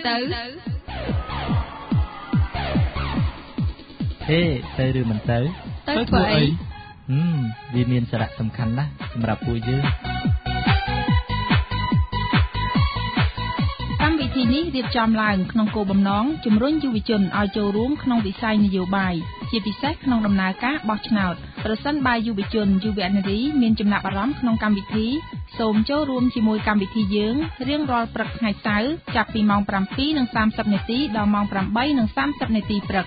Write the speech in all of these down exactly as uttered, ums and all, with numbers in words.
ទៅហេទៅឬមិនទៅទៅធ្វើអីហឹមវាមានសារៈសំខាន់ណាស់សម្រាប់ពួកយើងកម្មវិធីនេះរៀបចំឡើងក្នុងគោលបំណងជំរុញយុវជនឲ្យចូលរួមក្នុងវិស័យនយោបាយជាពិសេសក្នុងដំណើរការបោះឆ្នោតប្រសិនបើយុវជនយុវនារីមានចំណាប់អារម្មណ៍ក្នុងកម្មវិធីសូមចូលរួមជាមួយកម្មវិធីយើងរៀងរាល់ព្រឹកថ្ងៃសៅរ៍ចាប់ពីម៉ោង ប្រាំពីរនិងសាមសិប នាទីដល់ម៉ោង ប្រាំបីនិងសាមសិប នាទីព្រឹក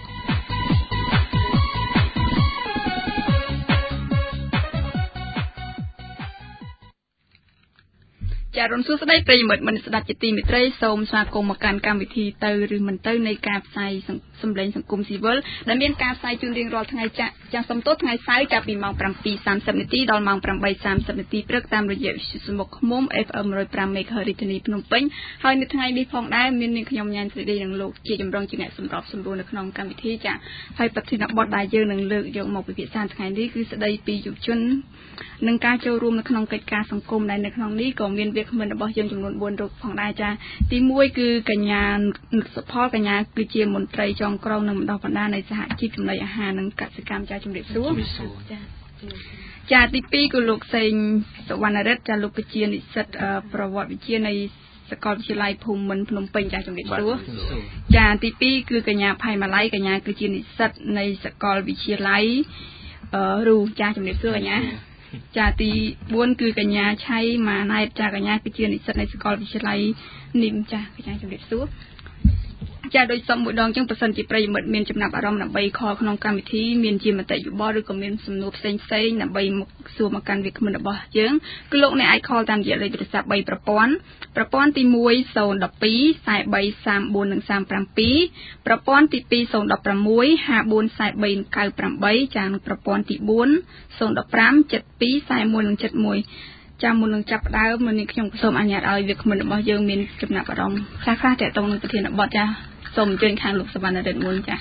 ចារុនសួស្តីប្រិយមិត្តមិត្តស្ដាប់ជាទីមេត្រីសូមស្វាគមន៍មកកាន់កម្មវិធីទៅឬមិនទៅនៃការផ្សាយសម្លេងសង្គមស៊ីវិលដែលមានការផ្សាយជូនរៀងរាល់ថ្ងៃចាក់ចាំសំទោសថ្ងៃសៅរ៍ចាប់ពីម៉ោង ប្រាំពីរសាមសិប នាទីដល់ម៉ោង ប្រាំបីសាមសិប នាទីព្រឹកតាមរយៈវិទ្យុសមុខឃ្មុំ เอฟ เอ็ม หนึ่งร้อยห้า MHz រាជធានីភ្នំពេញហើយនៅថ្ងៃនេះផងដែរមាននាងខ្ញុំញ៉ានសេរីនិងលោកជាចម្រុងជាអ្នកសម្របសម្រួលនៅក្នុងកម្មវិធីចាហើយប្រធានបទដែលយើងនឹងលើកយកមកពិភាក្សាថ្ងៃនេះគឺស្ដីពីយុវជននឹងការចូលរួមនៅក្នុងកិច្ចការសង្គមដែលនៅក្នុងនេះក៏មានវាគ្មិនរបស់យើងចំនួនបួនរូបផងដែរចាទីមួយគឺកញ្ញានុសុផលកញ្ញាគឺជាមន្ត្រីចុងក្រងនិងបណ្ដុះបណ្ដាលនៃសហជីពចំណីអាហារនិងកសិកម្មចាជំរាបសួរចាចាទីពីរគឺលោកសេងសវណ្ណរិទ្ធចាលោកគឺជានិស្សិតប្រវត្តិវិទ្យានៃសាកលវិទ្យាល័យភូមិន្ទភ្នំពេញចាជំរាបសួរចាទីពីរគឺកញ្ញាផៃម៉ាឡៃកញ្ញាគឺជានិស្សិតនៃសាកលវិទ្យាល័យរូចាជំរាបសួរកញ្ញាចាទីបួនគឺកញ្ញាឆៃម៉ាណែតចាកញ្ញាគឺជានិស្សិតនៃសាកលវិទ្យាល័យនីមចាកញ្ញាជំរាបសួរចាដោយសំមួយដងចឹងប្រសិនជាប្រិយមិត្តមានចំណាប់អារម្មណ៍ដើម្បីខលក្នុងកម្មវិធីមានជាមតិយោបល់ឬក៏មានសំណួរផ្សេងផ្សេងដើម្បីមកសួរមកកាន់វាគ្មិនរបស់យើងគឺលោកអ្នកអាចខលតាមរយៈលេខទូរស័ព្ទបីប្រព័ន្ធប្រព័ន្ធទី1 012 43 34និង37ប្រព័ន្ធទី2 016 54 43 98ចានិងប្រព័ន្ធទី4 015 72 41និង71ចាំមុននឹងចាប់ផ្ដើមមុននេះខ្ញុំសូមអនុញ្ញាតឲ្យវាគ្មិនរបស់យើងមានចំណាប់អារម្មណ៍ខ្លះៗទាក់ទងនឹងប្រធានបទចាសូមអញ្ជើញខាងលោកសវណ្ណរិទ្ធមួយចា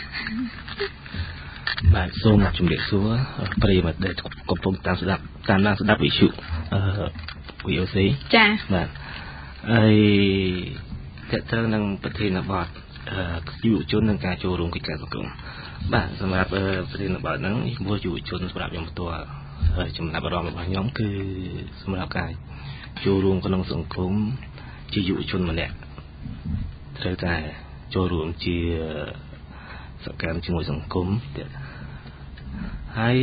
បាទសូមជម្រាបសួរប្រិយមិត្តដែលកំពុងតាមស្ដាប់តាមដានស្ដាប់វិទ្យុអឺ វី អូ សីចាបាទហើយទាក់ទងនឹងប្រធានបទអឺយុវជននិងការចូលរួមកិច្ចការសង្គមបាទសម្រាប់ប្រធានបទហ្នឹងព្រោះយុវជនសម្រាប់ខ្ញុំផ្ទាល់ចំណាប់អារម្មណ៍របស់ខ្ញុំគឺសម្រាប់ការចូលរួមក្នុងសង្គមជាយុវជនម្នាក់ត្រូវតែចូលរួមជាសកម្មជាមួយសង្គមទៀតហើយ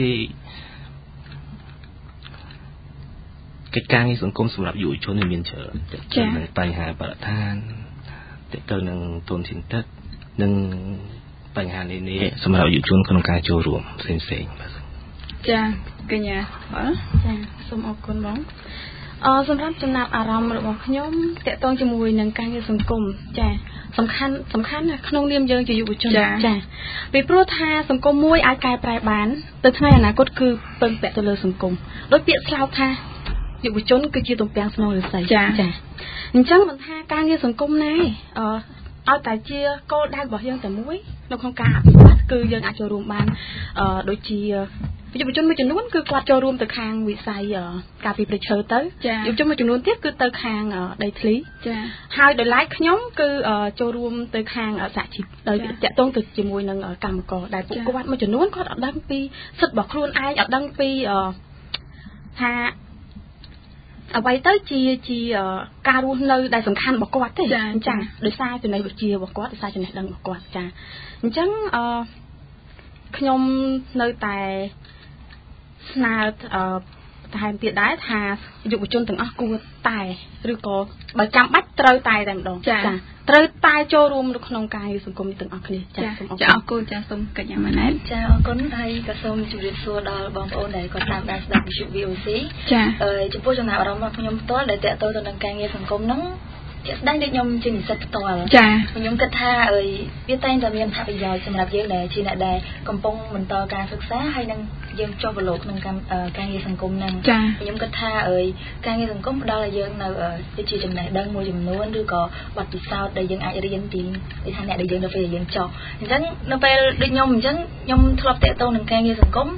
កិច្ចការងារសង្គមសម្រាប់យុវជនមានច្រើនទាក់ទងនឹងបញ្ហាបរិស្ថានទាក់ទងនឹងទុនធានទឹកនិងបញ្ហានានាសម្រាប់យុវជនក្នុងការចូលរួមផ្សេងៗបាទចាកញ្ញាបាទចាសូមអរគុណបងអឺសម្រាប់ចំណាប់អារម្មណ៍របស់ខ្ញុំតកតងជាមួយនឹងការងារសង្គមចាសំខាន់សំខាន់ណាក្នុងនាមយើងជាយុវជនចាពីព្រោះថាសង្គមមួយអាចកែប្រែបានទៅថ្ងៃអនាគតគឺពឹងពាក់ទៅលើសង្គមដោយពាក្យស្លោកថាយុវជនគឺជាទំពាំងស្នងរិស័យចាអញ្ចឹងមិនថាការងារសង្គមណាអឺឲ្យតែជាគោលដៅរបស់យើងតែមួយនៅក្នុងការអភិវឌ្ឍគឺយើងអាចចូលរួមបានអឺដូចជាយុវជនមួយចំនួនគឺគាត់ចូលរួមទៅខាងវិស័យការពីប្រឈើទៅយុវជនមួយចំនួនទៀតគឺទៅខាងដីធ្លីចាហើយដោយឡែកខ្ញុំគឺចូលរួមទៅខាងសហជីពដោយតាក់ទងទៅជាមួយនឹងកម្មករដែលពួកគាត់មួយចំនួនគាត់អត់ដឹងពីសិទ្ធិរបស់ខ្លួនឯងអត់ដឹងពីថាអ្វីទៅជាជាការរស់នៅដែលសំខាន់របស់គាត់ទេចាចាដោយសារចំណេះវិជ្ជារបស់គាត់ដោយសារចំណេះដឹងរបស់គាត់ចាអញ្ចឹងអឺខ្ញុំនៅតែស្នើអឺថែមទៀតដែរថាយុវជនទាំងអស់គួរតែឬក៏បើចាំបាច់ត្រូវតែតែម្ដងចាត្រូវតែចូលរួមនៅក្នុងការងារសង្គមទាំងអស់គ្នាចាសូមអរគុណចាអរគុណចាសូមកញ្ញាម៉ាណែតចាអរគុណហើយក៏សូមជម្រាបសួរដល់បងប្អូនដែលគាត់តាមដានស្ដាប់វិទ្យុ វី អូ សី ចាអឺចំពោះចំណាប់អារម្មណ៍របស់ខ្ញុំផ្ទាល់ដែលតកតទៅនឹងការងារសង្គមហ្នឹងជាស្ដែងដូចខ្ញុំជានិស្សិតផ្ទាល់ចាខ្ញុំគិតថាអើយវាតែងតែមានផលប្រយោជន៍សម្រាប់យើងដែលជាអ្នកដែលកំពុងបន្តការសិក្សាហើយនឹងយើងចុះប្រឡូកក្នុងការងារសង្គមហ្នឹងខ្ញុំគិតថាអើយការងារសង្គមផ្ដល់ឲ្យយើងនៅដូចជាចំណេះដឹងមួយចំនួនឬក៏បទពិសោធន៍ដែលយើងអាចរៀនពីពីថាអ្នកដែលយើងនៅពេលរៀនចុះអញ្ចឹងនៅពេលដូចខ្ញុំអញ្ចឹងខ្ញុំធ្លាប់តេតតងនឹងការងារសង្គម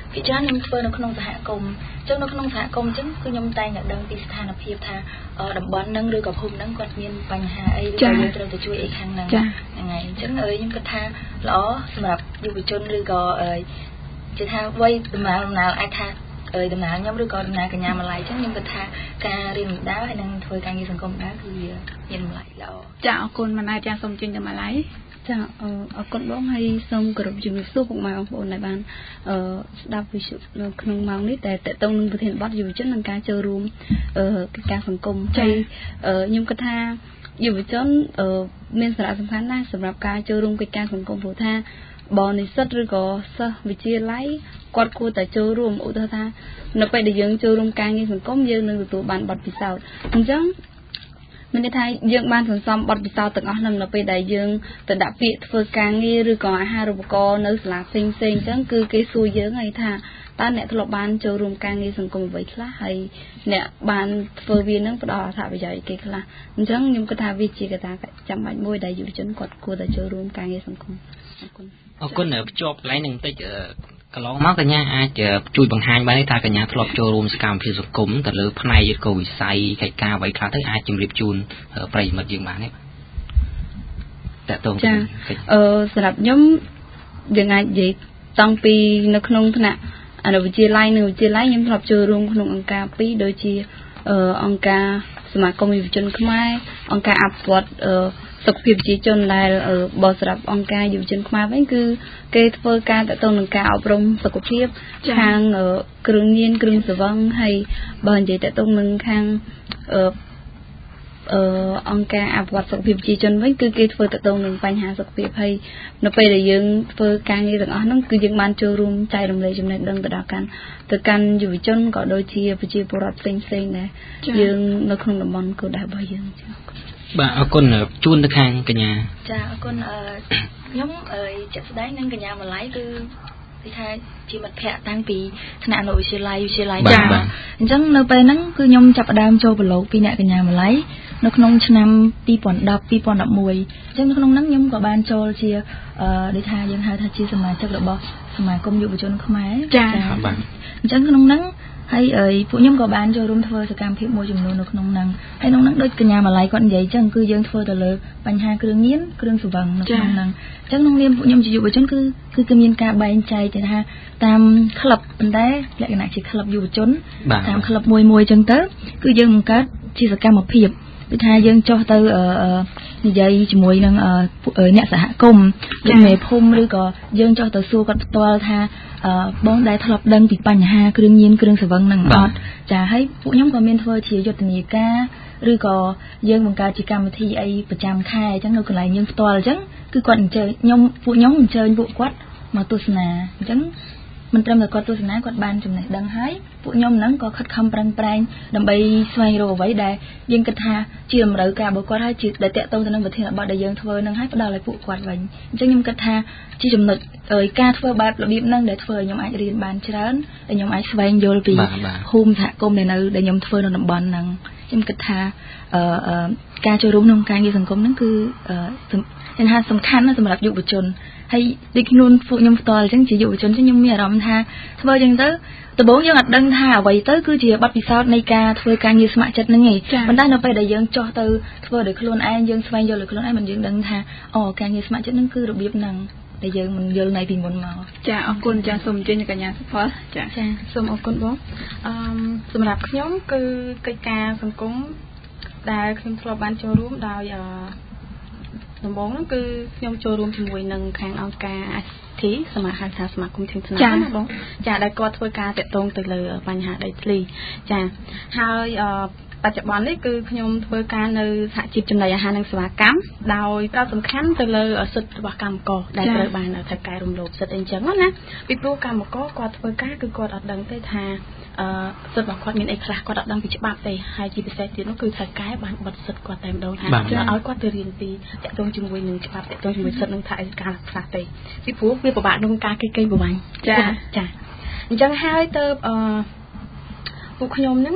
ពីច្រើនខ្ញុំធ្វើនៅក្នុងសហគមន៍អញ្ចឹងនៅក្នុងសហគមន៍អញ្ចឹងគឺខ្ញុំតែងតែដឹងពីស្ថានភាពថាតំបន់ហ្នឹងឬក៏ភូមិហ្នឹងគាត់មានបញ្ហាអីឬក៏យើងត្រូវទៅជួយអីខាងហ្នឹងហ្នឹងហើយអញ្ចឹងខ្ញុំគិតថាល្អសម្រាប់យុវជនឬក៏ជាថាវ័យដំណើរដំណើរអាចថាដំណើរខ្ញុំឬក៏ដំណើរកញ្ញាម្លាយអញ្ចឹងខ្ញុំគិតថាការរៀនម្ដងហើយនឹងធ្វើការងារសង្គមដែរគឺវាមានម្លាយល្អចាអរគុណម៉ាណែតចាសូមជញ្ជូនដល់ម្លាយចាអរគុណបងហើយសូមគោរពជំរាបសួរពុកម៉ែបងប្អូនដែលបានអឺស្ដាប់វិទ្យុនៅក្នុងម៉ោងនេះតែតកតងនឹងប្រធានបទយុវជននិងការចូលរួមអឺកិច្ចការសង្គមហើយខ្ញុំគិតថាយុវជនមានសារៈសំខាន់ណាស់សម្រាប់ការចូលរួមកិច្ចការសង្គមព្រោះថាបងនិស្សិតឬក៏សិស្សវិទ្យាល័យគាត់គួរតែចូលរួមឧទាហរណ៍ថានៅពេលដែលយើងចូលរួមការងារសង្គមយើងនឹងទទួលបានបទពិសោធន៍អញ្ចឹងមានន័យថាយើងបានសន្សំបទពិសោធន៍ទាំងអស់ហ្នឹងនៅពេលដែលយើងទៅដាក់ពាក្យធ្វើការងារឬក៏អាហារូបករណ៍នៅសាលាផ្សេងៗអញ្ចឹងគឺគេសួរយើងហើយថាតើអ្នកធ្លាប់បានចូលរួមការងារសង្គមអ្វីខ្លះហើយអ្នកបានធ្វើវានឹងផ្ដល់អត្ថប្រយោជន៍អីគេខ្លះអញ្ចឹងខ្ញុំគិតថាវាជាកត្តាចាំបាច់មួយដែលយុវជនគាត់គួរតែចូលរួមការងារសង្គមអរគុណអរគុណភ្ជាប់កន្លែងនឹងបន្តិចកន្លងមកកញ្ញាអាចជួយបង្ហាញបានទេថាកញ្ញាធ្លាប់ចូលរួមសកម្មភាពសង្គមទៅលើផ្នែកយុទ្ធវិស័យកិច្ចការអ្វីខ្លះទៅអាចជម្រាបជូនប្រិយមិត្តយើងបានទេតើតើចាអឺសម្រាប់ខ្ញុំយើងអាចនិយាយតាំងពីនៅក្នុងថ្នាក់អនុវិទ្យាល័យនិងវិទ្យាល័យខ្ញុំធ្លាប់ចូលរួមក្នុងអង្គការពីរដូចជាអង្គការសមាគមយុវជនខ្មែរអង្គការអភិវឌ្ឍសុខភាពប្រជាជនដែលបើសម្រាប់អង្គការយុវជនខ្មែរវិញគឺគេធ្វើការតទៅនឹងការអប់រំសុខភាពខាងគ្រឿងញៀនគ្រឿងស្រវឹងហើយបើនិយាយតទៅនឹងខាងអឺអឺអង្គការអភិវឌ្ឍសុខភាពប្រជាជនវិញគឺគេធ្វើតទៅនឹងបញ្ហាសុខភាពហើយនៅពេលដែលយើងធ្វើការងារទាំងអស់ហ្នឹងគឺយើងបានចូលរួមចែករំលែកចំណេះដឹងទៅដល់កាន់ទៅកាន់យុវជនក៏ដូចជាប្រជាពលរដ្ឋផ្សេងៗដែរយើងនៅក្នុងតំបន់គោលដៅរបស់យើងចា៎បាទអរគុណជូនទៅខាងកញ្ញាចាអរគុណអឺខ្ញុំអឺជាក់ស្ដែងនឹងកញ្ញាម្លាយគឺគេថាជាមិត្តភ័ក្តិតាំងពីថ្នាក់អនុវិទ្យាល័យវិទ្យាល័យចាអញ្ចឹងនៅពេលហ្នឹងគឺខ្ញុំចាប់ផ្ដើមចូលប្រឡូកពីអ្នកកញ្ញាម្លាយនៅក្នុងឆ្នាំពីរពាន់ដប់ពីរពាន់ដប់មួយអញ្ចឹងនៅក្នុងហ្នឹងខ្ញុំក៏បានចូលជាអឺដូចថាយើងហៅថាជាសមាជិករបស់សមាគមយុវជនខ្មែរចាបាទអញ្ចឹងក្នុងហ្នឹងហើយពួកខ្ញុំក៏បានចូលរួមធ្វើសកម្មភាពមួយចំនួននៅក្នុងហ្នឹងហើយក្នុងហ្នឹងដូចកញ្ញាម្លាយគាត់និយាយអញ្ចឹងគឺយើងធ្វើទៅលើបញ្ហាគ្រឿងញៀនគ្រឿងស្រវឹងនៅក្នុងហ្នឹងអញ្ចឹងក្នុងនាមពួកខ្ញុំជាយុវជនគឺគឺគឺមានការបែងចែកថាតាមក្លឹបប៉ុន្តែលក្ខណៈជាក្លឹបយុវជនតាមក្លឹបមួយមួយអញ្ចឹងទៅគឺយើងបង្កើតជាសកម្មភាពគឺថាយើងចុះទៅនិយាយជាមួយនឹងអ្នកសហគមន៍លោកមេភូមិឬក៏យើងចុះទៅសួរគាត់ផ្ទាល់ថាបងដែលធ្លាប់ដឹងពីបញ្ហាគ្រឿងញៀនគ្រឿងស្រវឹងហ្នឹងអត់ចាហើយពួកខ្ញុំក៏មានធ្វើជាយុទ្ធនាការឬក៏យើងបង្កើតជាកម្មវិធីអីប្រចាំខែអញ្ចឹងនៅកន្លែងយើងផ្ទាល់អញ្ចឹងគឺគាត់អញ្ជើញខ្ញុំពួកខ្ញុំអញ្ជើញពួកគាត់មកទស្សនាអញ្ចឹងមិនត្រឹមតែគាត់ទស្សនាគាត់បានចំណេះដឹងហើយពួកខ្ញុំហ្នឹងក៏ខិតខំប្រឹងប្រែងដើម្បីស្វែងរកអ្វីដែលយើងគិតថាជាតម្រូវការរបស់គាត់ហើយជាដែលតាក់ទងទៅនឹងប្រធានបទដែលយើងធ្វើហ្នឹងហើយផ្ដល់ឲ្យពួកគាត់វិញអញ្ចឹងខ្ញុំគិតថាជាចំណុចការធ្វើបែបរបៀបហ្នឹងដែលធ្វើឲ្យខ្ញុំអាចរៀនបានច្រើនហើយខ្ញុំអាចស្វែងយល់ពីភូមិសហគមន៍ដែលនៅដែលខ្ញុំធ្វើនៅតំបន់ហ្នឹងខ្ញុំគិតថាអឺការចូលរួមក្នុងការងារសង្គមហ្នឹងគឺអឺថាសំខាន់ណាស់សម្រាប់យុវជនហើយដូចខ្លួនពួកខ្ញុំផ្ទាល់អញ្ចឹងជាយុវជនខ្ញុំមានអារម្មណ៍ថាធ្វើអញ្ចឹងទៅដំបូងយើងអត់ដឹងថាអ្វីទៅគឺជាបទពិសោធន៍នៃការធ្វើការងារស្ម័គ្រចិត្តហ្នឹងឯងប៉ុន្តែនៅពេលដែលយើងចុះទៅធ្វើដោយខ្លួនឯងយើងស្វែងយល់ដោយខ្លួនឯងមិនយើងដឹងថាអូការងារស្ម័គ្រចិត្តហ្នឹងគឺរបៀបហ្នឹងដែលយើងមិនយល់នៅពីមុនមកចាអរគុណចាសូមអញ្ជើញកញ្ញាសុផលចាចាសូមអរគុណបងអឺសម្រាប់ខ្ញុំគឺកិច្ចការសង្គមដែលខ្ញុំធ្លាប់បានចូលរួមដោយអឺដំបូងហ្នឹងគឺខ្ញុំចូលរួមជាមួយនឹងខាងអង្គការ ét ที សមាហៅថាសមាគមធានថ្នាក់ណាបងចាដែលគាត់ធ្វើការតាក់ទងទៅលើបញ្ហាដីធ្លីចាហើយអឺបច្ចុប្បន្ននេះគឺខ្ញុំធ្វើការនៅសហជីពចំណីអាហារនិងសេវាកម្មដោយផ្ដោតសំខាន់ទៅលើសិទ្ធិរបស់កម្មករដែលត្រូវបានថៅកែរំលោភសិទ្ធិអីចឹងណាពីព្រោះកម្មករគាត់ធ្វើការគឺគាត់អត់ដឹងទេថាអឺសិទ្ធិរបស់គាត់មានអីខ្លះគាត់អត់ដឹងពីច្បាប់ទេហើយជាពិសេសទៀតនោះគឺថៅកែបានបិទសិទ្ធិគាត់តែម្ដងថាឲ្យគាត់ទៅរៀនពីតាក់ទងជាមួយនឹងច្បាប់តាក់ទងជាមួយសិទ្ធិនឹងថាអីការខ្លះទេពីព្រោះវាពិបាកក្នុងការគេកេងប្រវ័ញ្ចចាចាអញ្ចឹងហើយទៅអឺពួកខ្ញុំហ្នឹង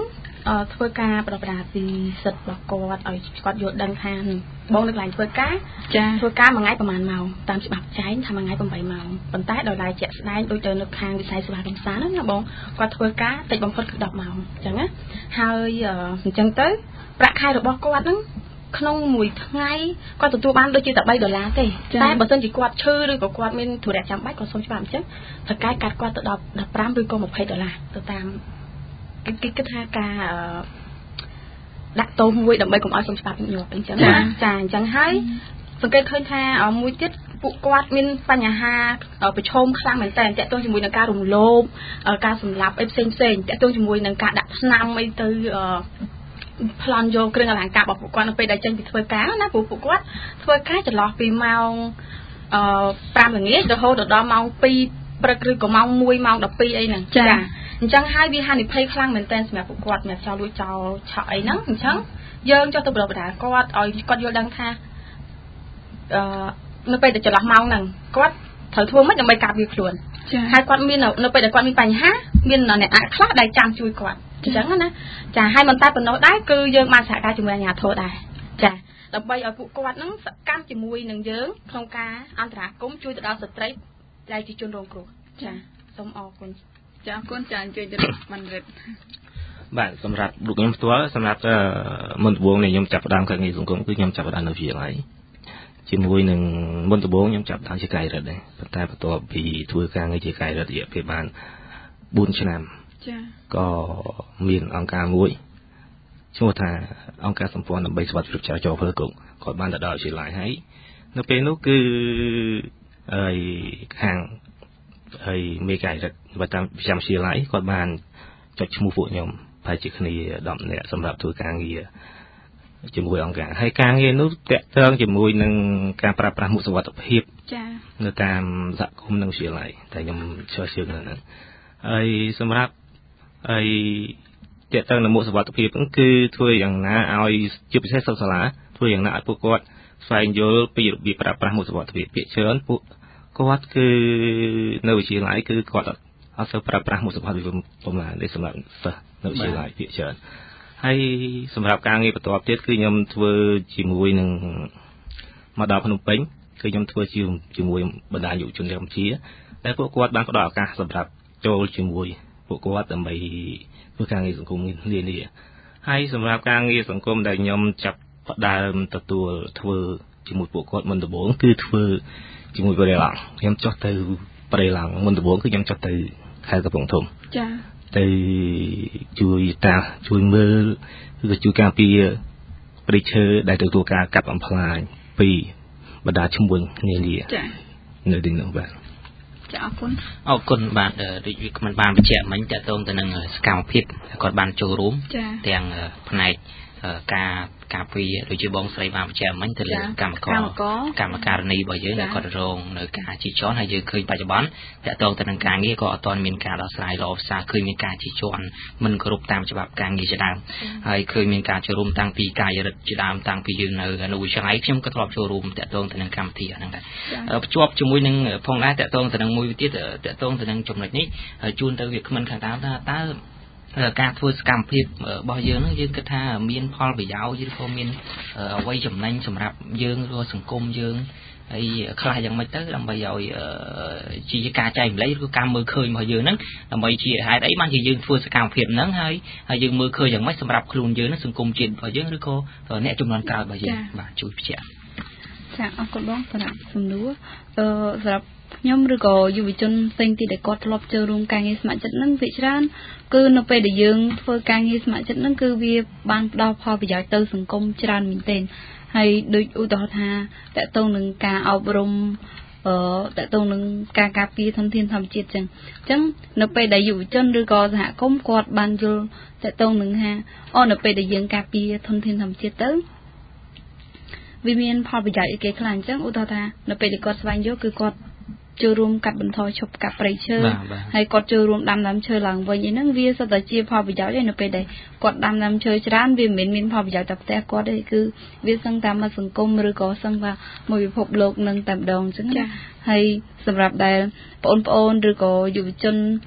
ធ្វើការបដិបដាពីសិទ្ធិរបស់គាត់ឲ្យគាត់យល់ដឹងថាបងនៅកន្លែងធ្វើការចាធ្វើការមួយថ្ងៃប្រហែលម៉ោងតាមច្បាប់ចែងថាមួយថ្ងៃប្រាំបីម៉ោងប៉ុន្តែដល់ឡែកជាក់ស្ដែងដូចទៅនៅខាងវិស័យសេវាកម្មសាហ្នឹងណាបងគាត់ធ្វើការតិចបំផុតគឺដប់ម៉ោងអញ្ចឹងណាហើយអញ្ចឹងទៅប្រាក់ខែរបស់គាត់ហ្នឹងក្នុងមួយថ្ងៃគាត់ទទួលបានដូចជាតែបីដុល្លារទេតែបើសិនជាគាត់ឈឺឬក៏គាត់មានធុរៈចាំបាច់គាត់សុំច្បាប់អញ្ចឹងត្រូវការកាត់គាត់ទៅដល់ដប់ប្រាំឬក៏ម្ភៃដុល្លារទៅតាមគេគិតថាការដាក់តោមួយដើម្បីកុំឲ្យសុំច្បាប់ញឹកញាប់អីចឹងណាចាអញ្ចឹងហើយសង្កេតឃើញថាមួយទៀតពួកគាត់មានបញ្ហាប្រឈមខ្លាំងមែនតើតាក់ទងជាមួយនឹងការរំលោភការសម្លាប់អីផ្សេងផ្សេងតាក់ទងជាមួយនឹងការដាក់ថ្នាំអីទៅប្លន់យកគ្រឿងអលង្ការរបស់ពួកគាត់នៅពេលដែលចេញពីធ្វើការណាពួកពួកគាត់ធ្វើការចន្លោះពីម៉ោងប្រាំល្ងាចរហូតដល់ម៉ោងពីរព្រឹកឬក៏ម៉ោងមួយម៉ោងដប់ពីរអីហ្នឹងចាអញ្ចឹងហើយវាហានិភ័យខ្លាំងមែនតើសម្រាប់ពួកគាត់សម្រាប់ចោលលួចចោលឆក់អីហ្នឹងអញ្ចឹងយើងចុះទៅបដិបដាគាត់ឲ្យគាត់យល់ដឹងថាអឺនៅពេលដែលចន្លោះម៉ោងហ្នឹងគាត់ត្រូវធ្វើម៉េចដើម្បីការពារខ្លួនហើយគាត់មាននៅពេលដែលគាត់មានបញ្ហាមានអ្នកអាចខ្លះដែលចាំជួយគាត់អញ្ចឹងណាចាហើយមិនតែប៉ុណ្ណោះដែរគឺយើងបានសហការជាមួយអាជ្ញាធរដែរចាដើម្បីឲ្យពួកគាត់ហ្នឹងសកម្មជាមួយនឹងយើងក្នុងការអន្តរាគមន៍ជួយទៅដល់ស្ត្រីដែលជាជនរងគ្រោះចាសូមអរគុណចាអរគុណចាអញ្ជើញទៅបានរិទ្ធបាទសម្រាប់លោកខ្ញុំផ្ទាល់សម្រាប់មុនដំបូងនេះខ្ញុំចាប់ផ្ដើមការងារសង្គមគឺខ្ញុំចាប់ផ្ដើមនៅវិទ្យាល័យជាមួយនឹងមុនដំបូងខ្ញុំចាប់ផ្ដើមជាកាយរដ្ឋដែរប៉ុន្តែបន្ទាប់ពីធ្វើការងារជាកាយរដ្ឋរយៈពេលបានបួនឆ្នាំចាក៏មានអង្គការមួយឈ្មោះថាអង្គការសម្ព័ន្ធដើម្បីសុវត្ថិភាពចរាចរណ៍ផ្លូវគោកគាត់បានទៅដល់វិទ្យាល័យហើយនៅពេលនោះគឺហើយខាងហើយមេកាយរដ្ឋបើតាមវិទ្យាវិទ្យាល័យគាត់បានចុចឈ្មោះពួកខ្ញុំប្រហែលជាគ្នាដប់នាក់សម្រាប់ធ្វើការងារជាមួយអង្គការហើយការងារនោះតាក់ទងជាមួយនឹងការប្រើប្រាស់មុខសុវត្ថិភាពចានៅតាមសហគមន៍និងវិទ្យាល័យតែខ្ញុំឆ្លើជើងនៅហ្នឹងហើយសម្រាប់ហើយតាក់ទងនឹងមុខសុវត្ថិភាពហ្នឹងគឺធ្វើយ៉ាងណាឲ្យជាពិសេសសិស្សសាលាធ្វើយ៉ាងណាឲ្យពួកគាត់ស្វែងយល់ពីរបៀបប្រើប្រាស់មុខសុវត្ថិភាពភាគច្រើនពួកគាត់គឺនៅវិទ្យាល័យគឺគាត់អត់សូវប្រើប្រាស់មុខសុវត្ថិភាពប៉ុន្មានទេសម្រាប់សិស្សនៅវិទ្យាល័យភាគច្រើនហើយសម្រាប់ការងារបន្ទាប់ទៀតគឺខ្ញុំធ្វើជាមួយនឹងមកដល់ភ្នំពេញគឺខ្ញុំធ្វើជាមួយបណ្ដាយុវជនកម្ពុជាដែលពួកគាត់បានផ្ដល់ឱកាសសម្រាប់ចូលជាមួយពួកគាត់ដើម្បីធ្វើការងារសង្គមនានាហើយសម្រាប់ការងារសង្គមដែលខ្ញុំចាប់ផ្ដើមទទួលធ្វើជាមួយពួកគាត់មុនដំបូងគឺធ្វើជាមួយប្រេឡង់ខ្ញុំចុះទៅប្រេឡង់មុនដំបូងគឺខ្ញុំចុះទៅខេត្តកំពង់ធំចាទៅជួយតាជួយមើលឬក៏ជួយការពារព្រៃឈើដែលទទួលការកាប់បំផ្លាញពីបណ្ដាឈ្មួញនានាចានៅទីនោះបាទចាអរគុណអរគុណបាទដូចវាមិនបានបញ្ជាក់មិញតើតើទៅនឹងសកម្មភាពគាត់បានចូលរួមទាំងផ្នែកការការពារដូចជាបងស្រីបានបញ្ជាក់មិញទៅលើកម្មករកម្មការនីរបស់យើងដែលគាត់រងនៅការជិះជាន់ហើយយើងឃើញបច្ចុប្បន្នតើតើទៅនឹងការងារក៏អត់ទាន់មានការដោះស្រាយល្អផ្សារឃើញមានការជិះជាន់មិនគ្រប់តាមច្បាប់ការងារជាដើមហើយឃើញមានការចូលរួមតាំងពីកាយរដ្ឋជាដើមតាំងពីយើងនៅនៅវិទ្យាល័យខ្ញុំក៏ធ្លាប់ចូលរួមតើតើទៅនឹងកម្មវិធីហ្នឹងដែរភ្ជាប់ជាមួយនឹងផងដែរតើតើទៅនឹងមួយទៀតតើតើទៅនឹងចំណុចនេះជូនទៅវាគ្មិនខាងដើមថាតើការធ្វើសកម្មភាពរបស់យើងហ្នឹងយើងគិតថាមានផលប្រយោជន៍ឬក៏មានអ្វីចំណេញសម្រាប់យើងឬសង្គមយើងហើយខ្លះយ៉ាងម៉េចទៅដើម្បីឲ្យជាការចែកម្លែកឬការមើលឃើញរបស់យើងហ្នឹងដើម្បីជាហេតុអីបានជាយើងធ្វើសកម្មភាពហ្នឹងហើយហើយយើងមើលឃើញយ៉ាងម៉េចសម្រាប់ខ្លួនយើងហ្នឹងសង្គមជាតិរបស់យើងឬក៏អ្នកចំនួនក្រោយរបស់យើងបាទជួយបញ្ជាក់ចាអរគុណបងសម្រាប់សំណួរអឺសម្រាប់ខ្ញុំឬក៏យុវជនផ្សេងទៀតដែលគាត់ធ្លាប់ចូលរួមការងារស្ម័គ្រចិត្តហ្នឹងវាច្រើនគឺនៅពេលដែលយើងធ្វើការងារស្ម័គ្រចិត្តហ្នឹងគឺវាបានផ្ដល់ផលប្រយោជន៍ទៅសង្គមច្រើនមែនទែនហើយដូចឧទាហរណ៍ថាតកតងនឹងការអប់រំអឺតកតងនឹងការការពារធនធានធម្មជាតិចឹងអញ្ចឹងនៅពេលដែលយុវជនឬក៏សហគមន៍គាត់បានយល់តកតងនឹងថាអូនៅពេលដែលយើងការពារធនធានធម្មជាតិទៅវាមានផលប្រយោជន៍អីគេខ្លះអញ្ចឹងឧទាហរណ៍ថានៅពេលដែលគាត់ស្វែងយល់គឺគាត់ចូលរួមកាត់បន្ថយឈប់កាប់ព្រៃឈើហើយគាត់ចូលរួមដាំដើមឈើឡើងវិញអីហ្នឹងវាសុទ្ធតែជាផលប្រយោជន៍ឯនៅពេលដែលគាត់ដាំដើមឈើច្រើនវាមិនមែនមានផលប្រយោជន៍តែផ្ទះគាត់ទេគឺវាសឹងតែមកសង្គមឬក៏សឹងថាមួយពិភពលោកនឹងតែម្ដងអញ្ចឹងណាហើយសម្រាប់ដែលបងប្អូនឬក៏យុវជន